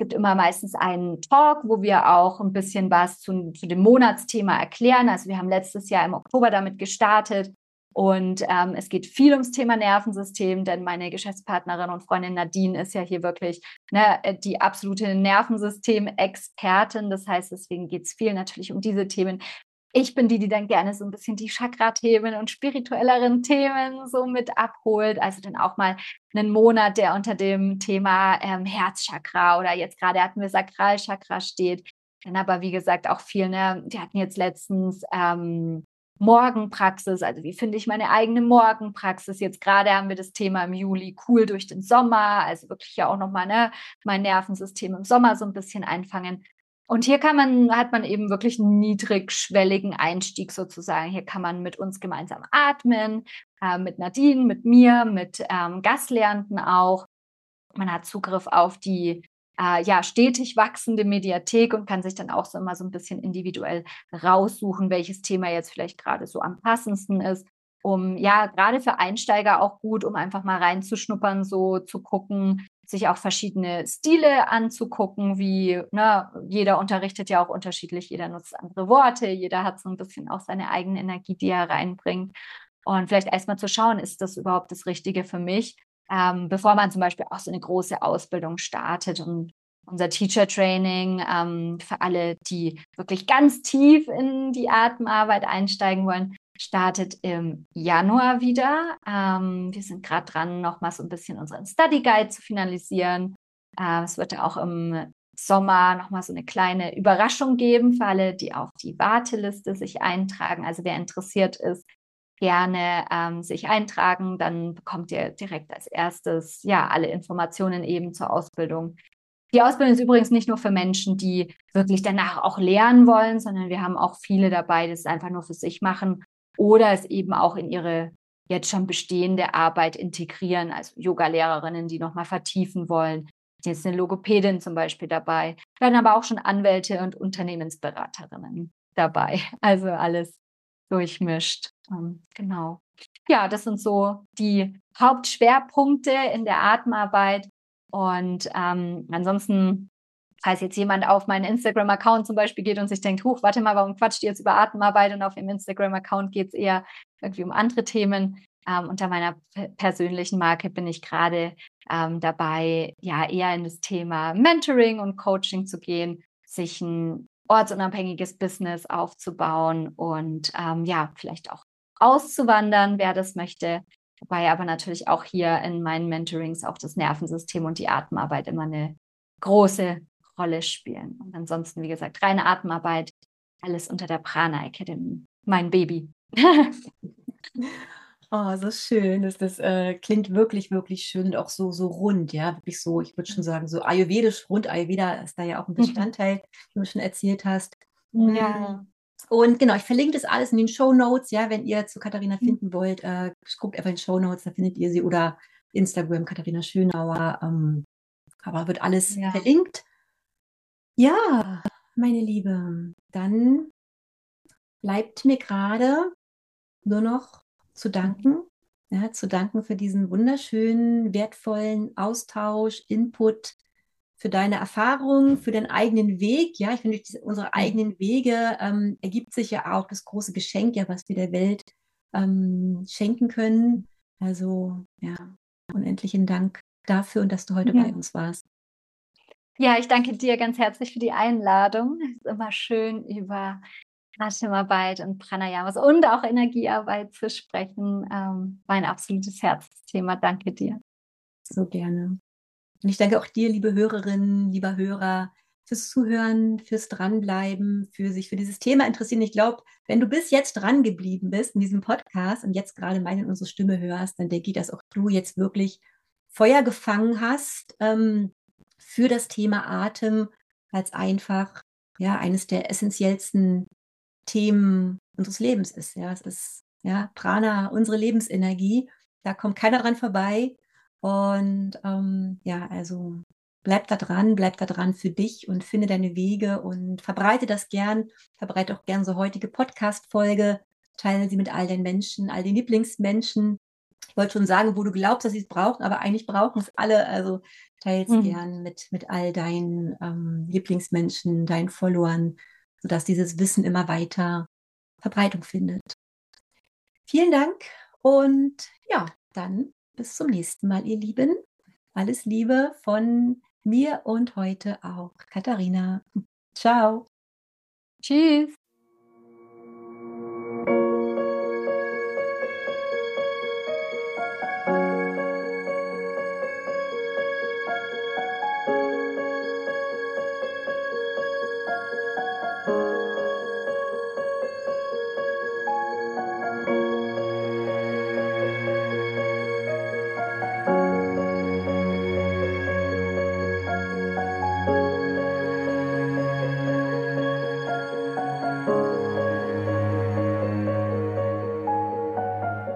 gibt immer meistens einen Talk, wo wir auch ein bisschen was zu, zu dem Monatsthema erklären. Also wir haben letztes Jahr im Oktober damit gestartet. Und ähm, es geht viel ums Thema Nervensystem, denn meine Geschäftspartnerin und Freundin Nadine ist ja hier wirklich ne, die absolute Nervensystem-Expertin. Das heißt, deswegen geht es viel natürlich um diese Themen. Ich bin die, die dann gerne so ein bisschen die Chakra-Themen und spirituelleren Themen so mit abholt. Also dann auch mal einen Monat, der unter dem Thema ähm, Herzchakra oder jetzt gerade hatten wir Sakralchakra steht. Dann aber, wie gesagt, auch viel, ne, wir hatten jetzt letztens ähm, Morgenpraxis, also wie finde ich meine eigene Morgenpraxis? Jetzt gerade haben wir das Thema im Juli, cool durch den Sommer, also wirklich ja auch nochmal ne, mein Nervensystem im Sommer so ein bisschen einfangen. Und hier kann man, hat man eben wirklich einen niedrigschwelligen Einstieg sozusagen. Hier kann man mit uns gemeinsam atmen, äh, mit Nadine, mit mir, mit ähm, Gastlernenden auch. Man hat Zugriff auf die äh, ja, stetig wachsende Mediathek und kann sich dann auch so immer so ein bisschen individuell raussuchen, welches Thema jetzt vielleicht gerade so am passendsten ist. Um ja, gerade für Einsteiger auch gut, um einfach mal reinzuschnuppern, so zu gucken, sich auch verschiedene Stile anzugucken, wie ne, jeder unterrichtet ja auch unterschiedlich, jeder nutzt andere Worte, jeder hat so ein bisschen auch seine eigene Energie, die er reinbringt. Und vielleicht erstmal zu schauen, ist das überhaupt das Richtige für mich? Ähm, bevor man zum Beispiel auch so eine große Ausbildung startet. Und unser Teacher Training ähm, für alle, die wirklich ganz tief in die Atemarbeit einsteigen wollen, startet im Januar wieder. Ähm, wir sind gerade dran, nochmal so ein bisschen unseren Study Guide zu finalisieren. Äh, es wird auch im Sommer nochmal so eine kleine Überraschung geben für alle, die auf die Warteliste sich eintragen. Also wer interessiert ist, gerne ähm, sich eintragen, dann bekommt ihr direkt als erstes ja alle Informationen eben zur Ausbildung. Die Ausbildung ist übrigens nicht nur für Menschen, die wirklich danach auch lernen wollen, sondern wir haben auch viele dabei, die es einfach nur für sich machen oder es eben auch in ihre jetzt schon bestehende Arbeit integrieren, also Yoga-Lehrerinnen, die nochmal vertiefen wollen. Jetzt eine Logopädin zum Beispiel dabei, werden aber auch schon Anwälte und Unternehmensberaterinnen dabei. Also alles durchmischt. Ähm, genau. Ja, das sind so die Hauptschwerpunkte in der Atemarbeit. Und ähm, ansonsten, falls jetzt jemand auf meinen Instagram-Account zum Beispiel geht und sich denkt, huch, warte mal, warum quatscht ihr jetzt über Atemarbeit? Und auf ihrem Instagram-Account geht es eher irgendwie um andere Themen. Ähm, unter meiner persönlichen Marke bin ich gerade ähm, dabei, ja, eher in das Thema Mentoring und Coaching zu gehen, sich ein ortsunabhängiges Business aufzubauen und ähm, ja, vielleicht auch auszuwandern, wer das möchte. Wobei aber natürlich auch hier in meinen Mentorings auch das Nervensystem und die Atemarbeit immer eine große Rolle spielen. Und ansonsten, wie gesagt, reine Atemarbeit, alles unter der Prana Academy. Mein Baby. Oh, so schön. Das, das äh, klingt wirklich, wirklich schön und auch so, so rund, ja, wirklich so, ich würde schon sagen, so ayurvedisch rund. Ayurveda ist da ja auch ein Bestandteil, wie du schon erzählt hast. Ja. Und genau, ich verlinke das alles in den Shownotes, ja, wenn ihr zu Katharina finden wollt, äh, guckt einfach in den Shownotes, da findet ihr sie oder Instagram Katharina Schönauer, ähm, aber wird alles Ja. verlinkt. Ja, meine Liebe, dann bleibt mir gerade nur noch zu danken, ja, zu danken für diesen wunderschönen, wertvollen Austausch, Input, für deine Erfahrung, für deinen eigenen Weg. Ja, ich finde, durch diese, unsere eigenen Wege ähm, ergibt sich ja auch das große Geschenk, ja, was wir der Welt ähm, schenken können. Also, ja, unendlichen Dank dafür und dass du heute Ja. bei uns warst. Ja, ich danke dir ganz herzlich für die Einladung. Es ist immer schön, über Atemarbeit und Pranayamas und auch Energiearbeit zu sprechen. Ähm, mein absolutes Herzensthema. Danke dir. So gerne. Und ich danke auch dir, liebe Hörerinnen, lieber Hörer, fürs Zuhören, fürs Dranbleiben, für sich für dieses Thema interessieren. Ich glaube, wenn du bis jetzt dran geblieben bist in diesem Podcast und jetzt gerade meine und unsere Stimme hörst, dann denke ich, dass auch du jetzt wirklich Feuer gefangen hast ähm, für das Thema Atem als einfach ja eines der essentiellsten Themen unseres Lebens ist. Ja, es ist ja Prana, unsere Lebensenergie. Da kommt keiner dran vorbei. Und ähm, ja, also bleib da dran, bleib da dran für dich und finde deine Wege und verbreite das gern. Verbreite auch gern so heutige Podcast-Folge. Teile sie mit all den Menschen, all den Lieblingsmenschen. ich wollte schon sagen, wo du glaubst, dass sie es brauchen, aber eigentlich brauchen es alle. Also teile es Mhm. gern mit, mit all deinen ähm, Lieblingsmenschen, deinen Followern, sodass dieses Wissen immer weiter Verbreitung findet. Vielen Dank und ja, dann bis zum nächsten Mal, ihr Lieben. Alles Liebe von mir und heute auch Katharina. Ciao. Tschüss.